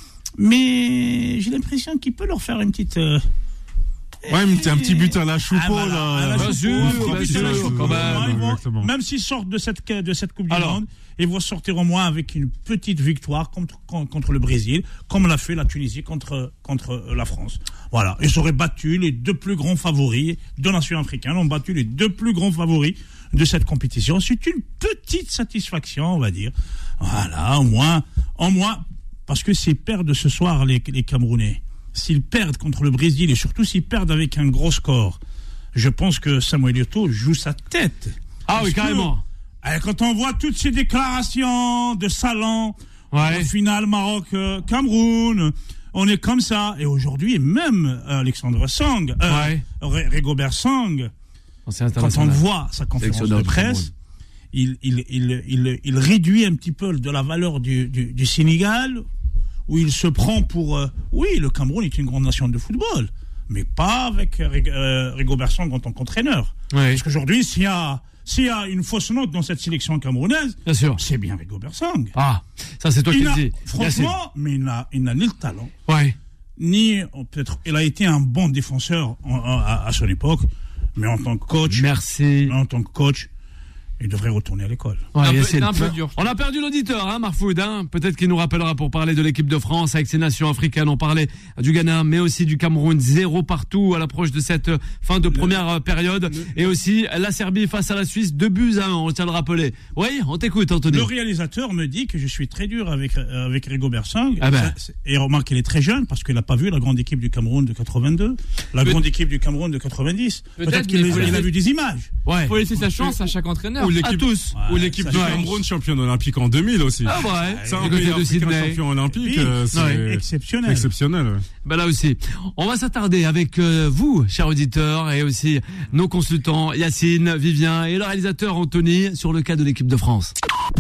mais j'ai l'impression qu'il peut leur faire une petite... Euh, Ouais, mais t'as un petit but à la Choupo, Ah, voilà, là. à la Bien Choupo, sûr, un petit bien but à la sûr, Choupo. quand même. Alors, ils vont- Exactement. même s'ils sortent de cette, de cette Coupe du Alors. Monde, ils vont sortir au moins avec une petite victoire contre, contre le Brésil, comme l'a fait la Tunisie contre, contre la France. Voilà. Ils auraient battu les deux plus grands favoris, deux nations africaines ont battu les deux plus grands favoris de cette compétition. C'est une petite satisfaction, on va dire. Voilà, au moins, au moins, parce que s'ils perdent ce soir, les, les Camerounais, s'ils perdent contre le Brésil et surtout s'ils perdent avec un gros score, je pense que Samuel Eto'o joue sa tête. Ah oui, Parce que, carrément. eh, quand on voit toutes ces déclarations de salon, Ouais. au final Maroc-Cameroun, on est comme ça. Et aujourd'hui, même Alexandre Sang, euh, Ouais. Ré- Rigobert Sang, Ancien quand on international. voit sa conférence Sélectionneur de du presse, il, il, il, il, il réduit un petit peu de la valeur du, du, du Sénégal, où il se prend pour... euh, oui, le Cameroun est une grande nation de football, mais pas avec euh, Rig- euh, Rigobert Sang en tant qu'entraîneur. Ouais. Parce qu'aujourd'hui, s'il y a, s'il y a une fausse note dans cette sélection camerounaise, Bien sûr. c'est bien Rigobert Sang. Ah, ça c'est toi qui Il le a, dis. franchement, mais il n'a, il n'a ni le talent, Yacine. Ouais. ni peut-être... Il a été un bon défenseur en- en- à, à son époque, mais en tant que coach... Merci. En tant que coach, il devrait retourner à l'école. Ouais, un peu- Yacine. c'est un peu dur, je On a perdu l'auditeur, hein, Marfoud. Hein. Peut-être qu'il nous rappellera pour parler de l'équipe de France avec ses nations africaines. On parlait du Ghana, mais aussi du Cameroun. Zéro partout à l'approche de cette fin de première période. Et aussi la Serbie face à la Suisse. Deux buts à un, on tient à le rappeler. Oui, on t'écoute, Anthony. Le réalisateur me dit que je suis très dur avec, euh, avec Rigobert Sang. Ah ben. Ça, c'est- Et remarque qu'il est très jeune parce qu'il n'a pas vu la grande équipe du Cameroun de quatre-vingt-deux, la Peut- grande équipe du Cameroun de quatre-vingt-dix. Peut-être, Peut-être qu'il mais il faut a laisser- vu des images. Ouais. Faut laisser sa chance à chaque entraîneur. Ou À l'équipe, tous. ou l'équipe ça du change. Cameroun championne olympique en deux mille aussi. Ah ouais. C'est un Du pays côté de africain Sydney. champion olympique, Oui. euh, c'est Ouais. Exceptionnel. c'est exceptionnel. ouais. Ben là aussi. On va s'attarder avec euh, vous, chers auditeurs, et aussi nos consultants, Yacine, Vivien et le réalisateur Anthony, sur le cas de l'équipe de France.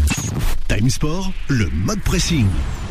Time Sport, le mode pressing.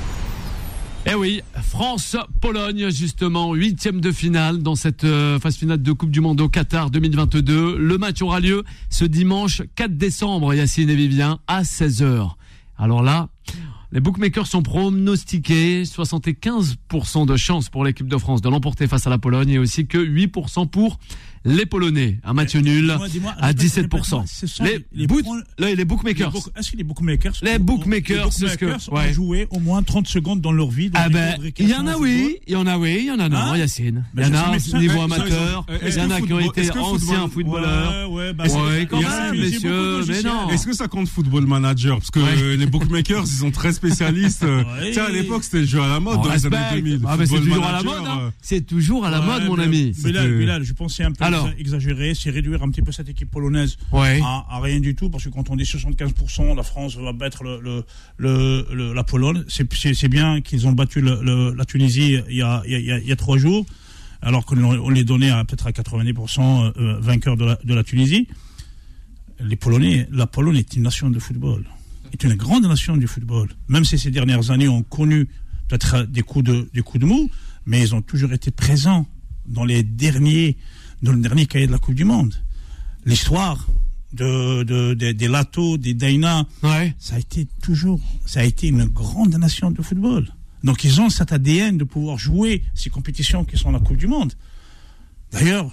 Eh oui, France-Pologne, justement, huitième de finale dans cette euh, phase finale de Coupe du Monde au Qatar deux mille vingt-deux. Le match aura lieu ce dimanche quatre décembre, Yacine et Vivien, à seize heures. Alors là, les bookmakers sont pronostiqués soixante-quinze pour cent de chance pour l'équipe de France de l'emporter face à la Pologne et aussi que huit pour cent pour les Polonais. Un match nul Dis-moi, dis-moi, à répète- dix-sept pour cent. répète-moi, ce sont Les, les boot- pro- là, les Les bookmakers. book- Est-ce que les bookmakers, Les ont- bookmakers, les c'est ce que- bookmakers ouais. ont joué au moins trente secondes dans leur vie dans Ah les ben, cours de il y en a récréation oui, football. il y en a oui, il y en a non, Hein Yacine. Il Mais y en je- a mais au ça- niveau mais ça, amateur, ils ont- il y en a est-ce qui ont que été football- anciens est-ce que footballeurs. Ouais, ouais, bah, Ouais, c'est- quand il y a- même, il y a beaucoup messieurs, de mais logiciels. non. Est-ce que ça compte football manager? Parce que Ouais. euh, les bookmakers, ils sont très spécialistes. euh, Ouais. Tu sais, à l'époque, c'était le jeu à la mode On dans les années respecte. deux mille. Ah, mais c'est Football toujours à la manager, mode, hein. euh, C'est toujours à la Ouais, mode, mon mais- ami. Bilal, C'était- Bilal, je pense que c'est un peu Alors. exa- exagéré, c'est réduire un petit peu cette équipe polonaise Ouais. à, à rien du tout, parce que quand on dit soixante-quinze pour cent, la France va battre le, le, le, le- la Pologne. C'est, c'est, c'est bien qu'ils ont battu le, le- la Tunisie il y a, il y a, il y a trois jours, alors qu'on on les donnait à, peut-être à quatre-vingt-dix pour cent euh, vainqueurs de la, de la Tunisie. Les Polonais, la Pologne est une nation de football, est une grande nation du football. Même si ces dernières années ont connu peut-être des coups de, des coups de mou, mais ils ont toujours été présents dans les derniers, dans le dernier cahier de la Coupe du Monde. L'histoire de, de, de- des Lato, des Daina, Ouais. ça a été toujours, ça a été une grande nation de football. Donc ils ont cet A D N de pouvoir jouer ces compétitions qui sont la Coupe du Monde. D'ailleurs,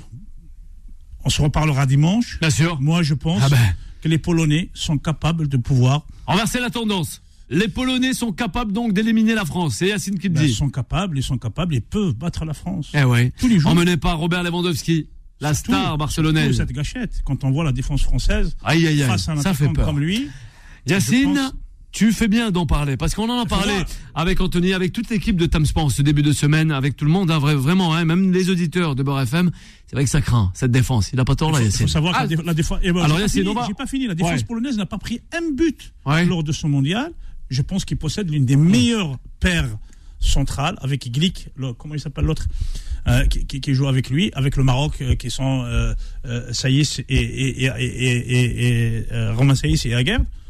on se reparlera dimanche. Bien sûr. Moi, je pense Ah ben. que les Polonais sont capables de pouvoir, Renverser la tendance. Les Polonais sont capables donc d'éliminer la France. C'est Yacine qui le ben, dit. sont capables, ils sont capables, ils peuvent battre la France. Eh ouais. Tous les jours. Emmené par Robert Lewandowski, la Surtout- star surtout barcelonaise. cette gâchette, quand on voit la défense française Aïe aïe aïe. face à un Ça fait attaquant peur. comme lui, Yacine, je pense- tu fais bien d'en parler parce qu'on en a faut parlé voir. avec Anthony, avec toute l'équipe de Tam Sport ce début de semaine, avec tout le monde, hein, vrai- vraiment, hein, même les auditeurs de Beurre F M. C'est vrai que ça craint cette défense. Il a pas tort là, il faut, Yacine. faut savoir que Ah, la, dé- la défense. eh ben, alors, j'ai pas Yacine, fini, on va- j'ai pas fini. La défense Ouais. polonaise n'a pas pris un but Ouais. lors de son mondial. Je pense qu'il possède l'une des meilleures paires centrales avec Glick, le- comment il s'appelle l'autre, euh, qui, qui, qui joue avec lui, avec le Maroc, euh, qui sont euh, euh, Saïs et, et, et, et, et, et, et euh, Romain Saïs et Aguerd.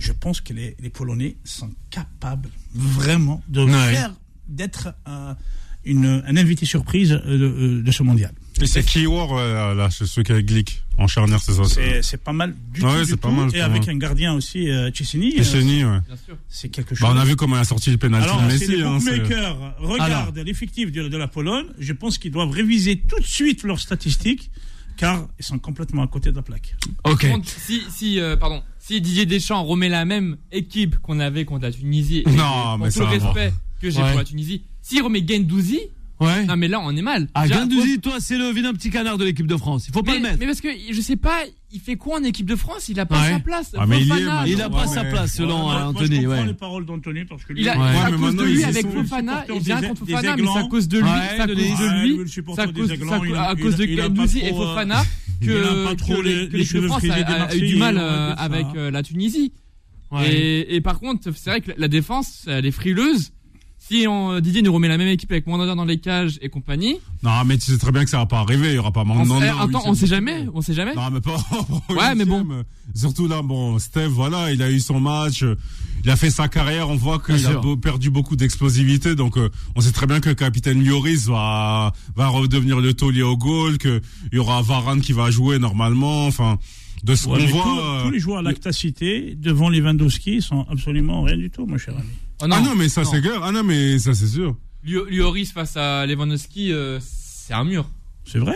je pense que les, les Polonais sont capables vraiment de Ouais. faire, d'être un, une, un invité surprise de, de ce mondial. Et c'est Kiwor, euh, là, c'est celui qui est Glick. En charnière, c'est ça. C'est, c'est pas mal du Ouais, tout. c'est du pas tout. mal, Et c'est avec pas mal. un gardien aussi, euh, Chesney, Et Chenny, ouais. Bien sûr. c'est quelque chose. Bah, on a vu comment il a sorti le penalty Alors, de si Messi. les Hein, c'est- bookmakers regardent l'effectif de, de la Pologne, je pense qu'ils doivent réviser tout de suite leurs statistiques, car ils sont complètement à côté de la plaque. Ok. Par contre, si, si, euh, pardon, si Didier Deschamps remet la même équipe qu'on avait contre la Tunisie, et Non, que- mais pour tout ça le va. respect que j'ai Ouais. pour la Tunisie, s'il remet Guendouzi, Ouais. non mais là on est mal. Ah, Déjà, Guendouzi, toi, c'est le vilain petit canard de l'équipe de France. Il faut pas mais, le mettre. mais parce que je sais pas, il fait quoi en équipe de France? Il a pas Ouais. sa place. Ah, mais il y est, Fofana, mais Il a Ouais, pas mais- sa place, selon Ouais, moi, euh, moi, Anthony. je comprends Ouais. les paroles d'Anthony parce que lui, Il a, Ouais. c'est à mais cause maintenant, de lui ils y avec sont. Fofana, supporters il vient des- contre des Fofana, mais c'est à Aiglons. cause de lui, Ouais, c'est à de cause lui. de Ouais, lui, le c'est supporter à des cause, c'est Aiglons, à il cause- a- à il cause a- de il a pas Guendouzi et trop, euh, Fofana il a que, pas trop que les- que les l'équipe de cheveux France frisés a, des a eu Marseillais, du mal on va euh, dire ça. avec euh, la Tunisie. Ouais. Et, et par contre, c'est vrai que la- la défense, elle est frileuse. Si on, Didier nous remet la même équipe avec Mandanda dans les cages et compagnie, Non, mais tu sais très bien que ça va pas arriver. Il y aura pas on, Mandanda. eh, au attends, on huitième. sait jamais, on sait jamais. Non, mais pas. au Ouais, mais bon. huitième. Surtout là, bon, Steph, voilà, il a eu son match. euh, Il a fait sa carrière. On voit qu'il Bien a sûr. beau- perdu beaucoup d'explosivité. Donc, euh, on sait très bien que le capitaine Lloris va, va redevenir le taulier au goal, qu'il y aura Varane qui va jouer normalement. Enfin, de ce Ouais, qu'on mais voit. tous, euh, tous les joueurs à lactacité devant Lewandowski sont absolument rien du tout, mon cher ami. Oh Ah non, mais ça, c'est clair. Ah non, mais ça, c'est sûr. Lio- Lloris face à Lewandowski, euh, c'est un mur. C'est vrai.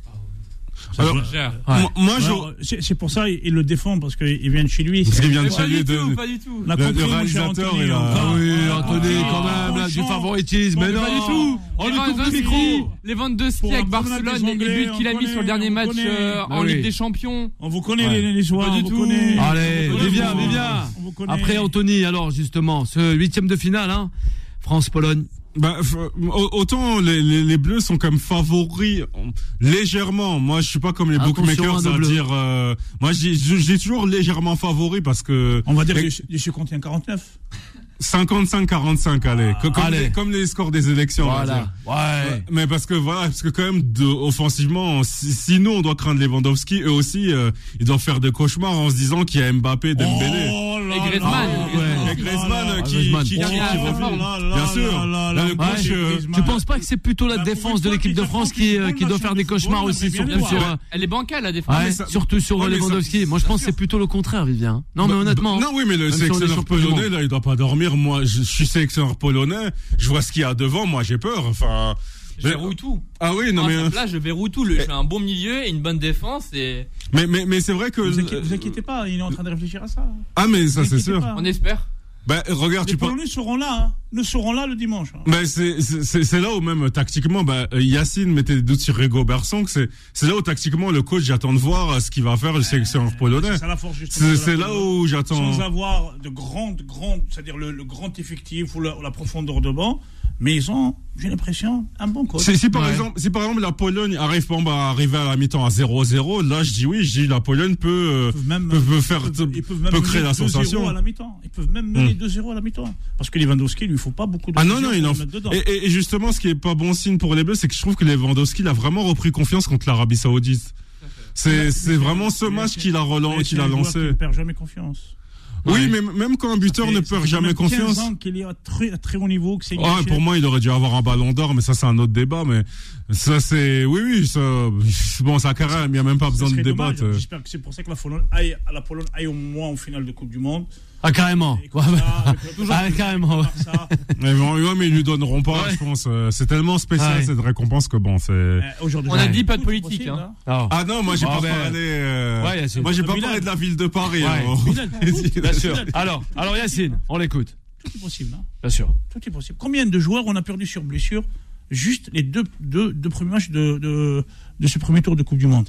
Alors, Gère. Ouais. moi, moi, je. Alors, c'est, c'est pour ça qu'il le défend, parce qu'il vient de chez lui. Parce C'est- qu'il vient de Mais pas chez lui du de. tout, pas du tout. On a Le- compris, le mon cher réalisateur, Anthony, il a- encore. Ah oui, Ah, Anthony, ah, quand même, là, du franchement. favoritisme. Bon, Mais mais non, pas du tout. on lui coupe le Lewandowski, micro. Lewandowski Pour avec la promenade Barcelone, des les Anglais, buts qu'il a on mis sur le dernier connaît, match on connaît. euh, Bah en oui. Ligue des Champions. On vous connaît, Ouais. les Niçois, Pas du on vous tout. connaît. Allez, On vous Vivien, connaît. Vivien. On vous connaît. Après, Anthony, alors, justement, ce huitième de finale, hein, France-Pologne. Bah, f- au- autant les, les, les Bleus sont comme favoris euh, légèrement. Moi, je suis pas comme les Attention bookmakers à nos à Bleus. dire. euh, moi, je dis je dis toujours légèrement favoris parce que On va dire Et- que du contient quarante-neuf. cinquante-cinq quarante-cinq, allez, Co- comme, allez. Les, comme les scores des élections. on va dire. Voilà. Ouais. Ouais, mais parce que voilà, parce que quand même, de, offensivement, si, si nous on doit craindre Lewandowski, eux aussi, euh, ils doivent faire des cauchemars en se disant qu'il y a Mbappé, Dembélé. Oh là Et là Griezmann. là Ouais. là Et Griezmann là euh, là. qui, Griezmann. qui, qui, Oh qui là revient. là là Bien sûr. là là Là, là le là, coach, euh, Griezmann. Tu penses pas que c'est plutôt la Bah, pour défense une de fois l'équipe qu'il de France s'approche qui, du euh, football, qui doit la faire des champion de cauchemars football, aussi, on aimerait surtout bien sur, voir. euh, Elle est bancale la défense. ouais, mais ça- surtout sur Ouais, mais ça- Lewandowski. Moi, je pense que c'est plutôt le contraire, Vivien. Non, mais Bah, honnêtement. bah, non, oui, mais le Même si on est sélectionneur champion du polonais, monde. là, il doit pas dormir. Moi, je, je suis sélectionneur polonais. Je vois ce qu'il y a devant. Moi, j'ai peur. Enfin. Je verrouille tout. Ah oui, non, Non, mais. mais là, je verrouille tout. Le- J'ai un bon milieu et une bonne défense et Mais, mais, mais c'est vrai que. Vous inquiétez, vous inquiétez pas, il est en train de réfléchir à ça. Ah, mais ça, Vous c'est inquiétez sûr. pas. on espère. Bah, regarde, Les tu parles. Polonais seront là, hein. Nous serons là le dimanche. hein. Ben c'est c'est c'est- c'est là où même tactiquement bah euh, Yacine mettait des doutes sur Rigo Berson, que c'est c'est là où tactiquement le coach j'attends de voir euh, ce qu'il va faire le sélectionneur polonais. C'est ça la force justement. C'est de la c'est là Pologne. où j'attends. Sans avoir de grandes, grandes, c'est-à-dire le, le grand effectif ou la, ou la profondeur de banc, mais ils ont, j'ai l'impression, un bon coach. Si, si par Ouais. exemple si par exemple la Pologne arrive pas à arriver à la mi-temps à zéro zéro, là je dis oui, je dis la Pologne peut euh, Ils peuvent même, peut, peut faire ils peuvent, ils peuvent même peut créer mener la deux zéro sensation. à la mi-temps. Ils peuvent même mener Hmm. deux zéro à la mi-temps. Parce que Lewandowski, il lui faut pas beaucoup de Ah non pression non, il pour en le mettre dedans. et, et, et justement ce qui est pas bon signe pour les Bleus, c'est que je trouve que Lewandowski il a vraiment repris confiance contre l'Arabie Saoudite. C'est c'est vraiment ce match qu'il a Mais relancé, c'est qu'il a un joueur lancé. qui ne perd jamais confiance. Oui, mais même quand un buteur Ça ne fait- ça perd fait jamais quand même quinze confiance. ans qu'il est à très, à très haut niveau, que c'est Ouais, gâché. pour moi, il aurait dû avoir un ballon d'or, mais ça, c'est un autre débat. Mais ça, c'est. Oui, oui, ça. Bon, sa carrière, il n'y a même pas Ce besoin de serait débattre. dommage. J'espère que c'est pour ça que la Pologne aille, la Pologne aille au moins en finale de Coupe du Monde. Ah, carrément. Et comme Ouais, ça, bah, avec le- toujours ah, avec le carrément. Barça. Mais, bon, ouais, mais ils lui donneront pas, Ouais. je pense. Euh, C'est tellement spécial, Ouais. cette récompense, que bon, c'est. Euh, aujourd'hui, On a ouais. dit pas de Tout est politique, possible, hein. Ah. Ah non, moi, j'ai Ah, pas ben. parlé. euh, Ouais, Yacine. moi, j'ai pas Bilal. parlé de la ville de Paris. Ouais. hein. Bilal, tout- Bien sûr. Bilal, Alors, alors Yacine, on l'écoute. Tout est possible. hein. Bien sûr. Tout est possible. Combien de joueurs on a perdu sur blessure juste les deux, deux, deux premiers matchs de, de, de ce premier tour de Coupe du Monde?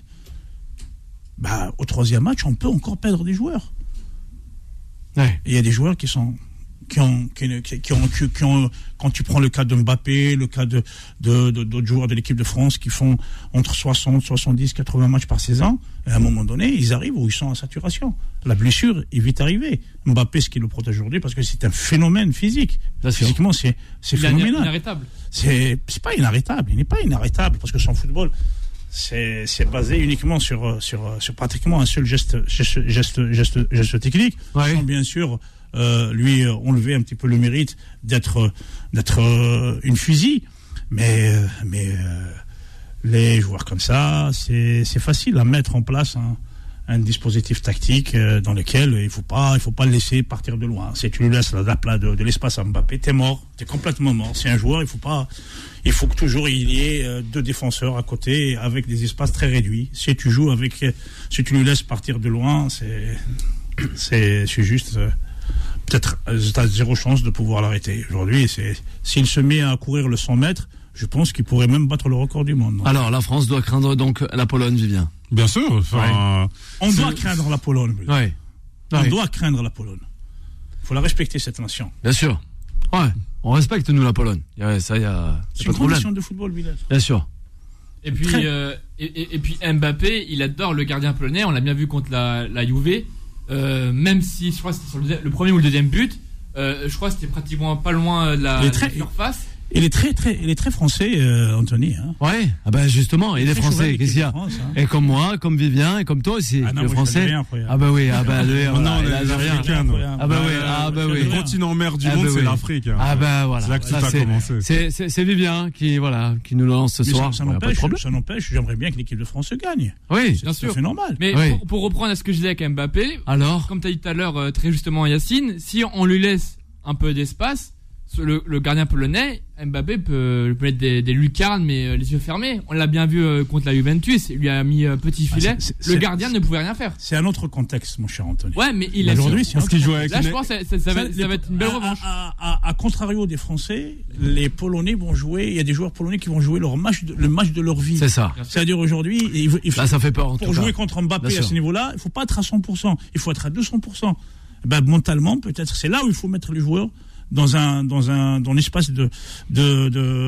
Bah, au troisième match, on peut encore perdre des joueurs. Ouais. Et il y a des joueurs qui sont qui ont qui, qui- qui ont, qui, qui ont quand tu prends le cas de Mbappé, le cas de de- de- d'autres joueurs de l'équipe de France qui font entre soixante, soixante-dix, quatre-vingts matchs par saison, et à un moment donné, ils arrivent où ils sont à saturation. La blessure est vite arrivée. Mbappé, ce qui le protège aujourd'hui, parce que c'est un phénomène physique. Bien sûr. Physiquement, c'est c'est Il est phénoménal. inarrêtable. C'est c'est pas inarrêtable. Il n'est pas inarrêtable parce que son football, c'est, c'est basé uniquement sur, sur, sur pratiquement un seul geste, geste, geste, geste, geste technique. Ouais. Sans bien sûr euh, lui enlever un petit peu le mérite d'être, d'être euh, une fusil. Mais, mais euh, les joueurs comme ça, c'est, c'est facile à mettre en place un, un dispositif tactique euh, dans lequel il faut pas, il faut pas le laisser partir de loin. Si tu lui laisses la, la, de, de l'espace à Mbappé, t'es mort, t'es complètement mort. C'est un joueur, il faut pas, il faut que toujours il y ait euh, deux défenseurs à côté avec des espaces très réduits. Si tu joues avec, si tu lui laisses partir de loin, c'est, c'est, c'est juste. Euh, peut-être t'as zéro chance de pouvoir l'arrêter. Aujourd'hui, c'est, s'il se met à courir le cent mètres, je pense qu'il pourrait même battre le record du monde. Non? Alors, la France doit craindre donc la Pologne, Vivien. Bien sûr. Enfin, ouais. On doit craindre la Pologne. Ouais. On ouais. doit craindre la Pologne. Il faut la respecter, cette nation. Bien sûr. Ouais. On respecte, nous, la Pologne. Ouais, ça, y a. C'est pas une de problème. condition de football, Bilal. Bien sûr. Et puis, euh, et, et, et puis Mbappé, il adore le gardien polonais. On l'a bien vu contre la, la Juve. Euh, même si je crois que c'était sur le, le premier ou le deuxième but, euh, je crois que c'était pratiquement pas loin de la, de la surface. Il est très, très, il est très français, euh, Anthony. Hein. Ouais. Ah ben justement, il, il est français. Qu'est-ce qu'il y a hein. Et comme moi, comme Vivien, et comme toi aussi. Ah non, le français. Bien, ah bah oui, ah bah le. non, non, les Africains. Ah bah oui, ah bah oui. Le continent mère du monde, c'est l'Afrique. Ah bah voilà. C'est là que tout a commencé. C'est, c'est, c'est Vivien qui, voilà, qui nous lance ce soir. Ça n'empêche, ça n'empêche. J'aimerais bien que l'équipe de France gagne. Oui, bien sûr. C'est normal. Mais pour, pour reprendre à ce que je disais avec Mbappé. Alors. Comme tu as dit tout à l'heure, très justement, Yacine, si on lui laisse un peu d'espace. Le, le gardien polonais, Mbappé peut, peut mettre des, des lucarnes, mais euh, les yeux fermés. On l'a bien vu euh, contre la Juventus. Il lui a mis euh, petit filet. Ah, c'est, c'est, le gardien c'est, ne pouvait rien faire. C'est un autre contexte, mon cher Anthony. Ouais, mais il a aujourd'hui, c'est parce qu'il joue avec. Là, je pense que ça, ça, ça, va, ça va être une belle à, revanche. À, à, à, à contrario des Français, les Polonais vont jouer. Il y a des joueurs polonais qui vont jouer leur match, de, le match de leur vie. C'est ça. C'est-à-dire aujourd'hui, il, il faut, là, ça fait peur. En pour tout jouer cas. contre Mbappé à ce niveau-là, il faut pas être à cent pour cent. Il faut être à deux cents pour cent. Ben, mentalement, peut-être, c'est là où il faut mettre les joueurs. Dans un dans un dans l'espace de de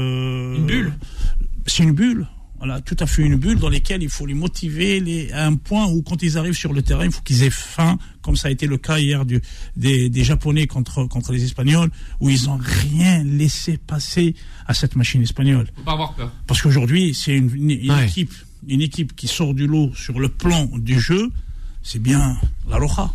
de une bulle. C'est une bulle, voilà, tout à fait une bulle dans laquelle il faut les motiver les à un point où quand ils arrivent sur le terrain, il faut qu'ils aient faim, comme ça a été le cas hier du des des Japonais contre contre les Espagnols, où ils ont rien laissé passer à cette machine espagnole. Faut pas avoir peur. Parce qu'aujourd'hui, c'est une, une, une ouais. équipe une équipe qui sort du lot sur le plan du jeu, c'est bien la Roja.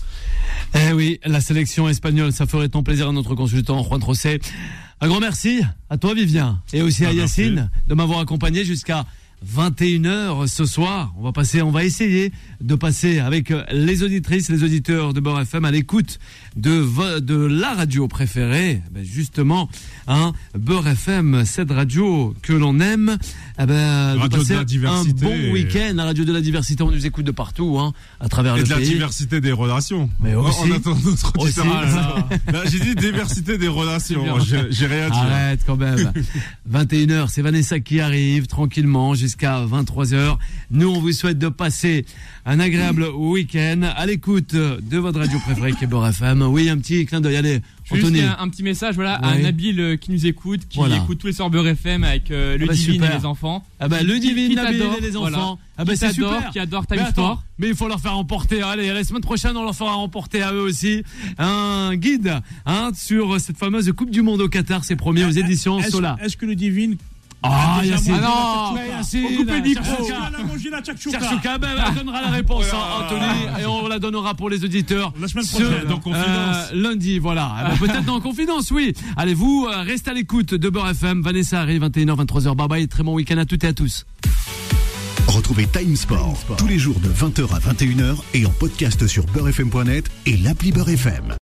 Eh oui, la sélection espagnole, ça ferait tant plaisir à notre consultant Juan Trocet. Un grand merci à toi Vivien et aussi ah, à Yacine merci. De m'avoir accompagné jusqu'à vingt et une heures ce soir. On va passer, on va essayer de passer avec les auditrices, les auditeurs de Beurre F M à l'écoute de de la radio préférée, ben justement, hein, Beurre F M, cette radio que l'on aime. Eh ben, radio de, de la diversité. Un bon week-end, la radio de la diversité. On nous écoute de partout, hein, à travers et le de pays. Et de la diversité des relations. Mais aussi. On attend notre auditeur. Ah, là, là, j'ai dit diversité des relations. J'ai, j'ai rien à dire. Arrête quand même. vingt et une heures, c'est Vanessa qui arrive tranquillement jusqu'à vingt-trois heures. Nous, on vous souhaite de passer un agréable week-end à l'écoute de votre radio préférée qui est Beurre F M. Oui, un petit clin d'œil. Allez, Anthony. Juste un, un petit message, voilà, ouais. à Nabil euh, qui nous écoute, qui voilà. écoute tous les soirs Beurre F M avec euh, le ah bah Divine super. Et les enfants. Ah bah le Divine, Nabil et les enfants. Voilà. Ah bah qui c'est t'adore, super. Qui adore Time mais Sport. Attends, mais il faut leur faire remporter. Allez, la semaine prochaine, on leur fera remporter à eux aussi un guide, hein, sur cette fameuse Coupe du Monde au Qatar. C'est promis aux éditions est-ce, Sola. Est-ce que le Divine Ah, ah Yacine. Ah non, Yacine. On coupe le micro. Tchakchouka, ben, elle donnera la réponse, hein, Anthony, et on la donnera pour les auditeurs. La semaine prochaine, dans Confidence. Euh, lundi, voilà. Eh ben, peut-être dans Confidence, oui. Allez, vous, euh, restez à l'écoute de Beurre F M. Vanessa arrive, vingt et une heures, vingt-trois heures. Bye bye. Très bon week-end à toutes et à tous. Retrouvez Time Sport, Time Sport tous les jours de vingt heures à vingt et une heures et en podcast sur beurre f m point net et l'appli Beurre F M.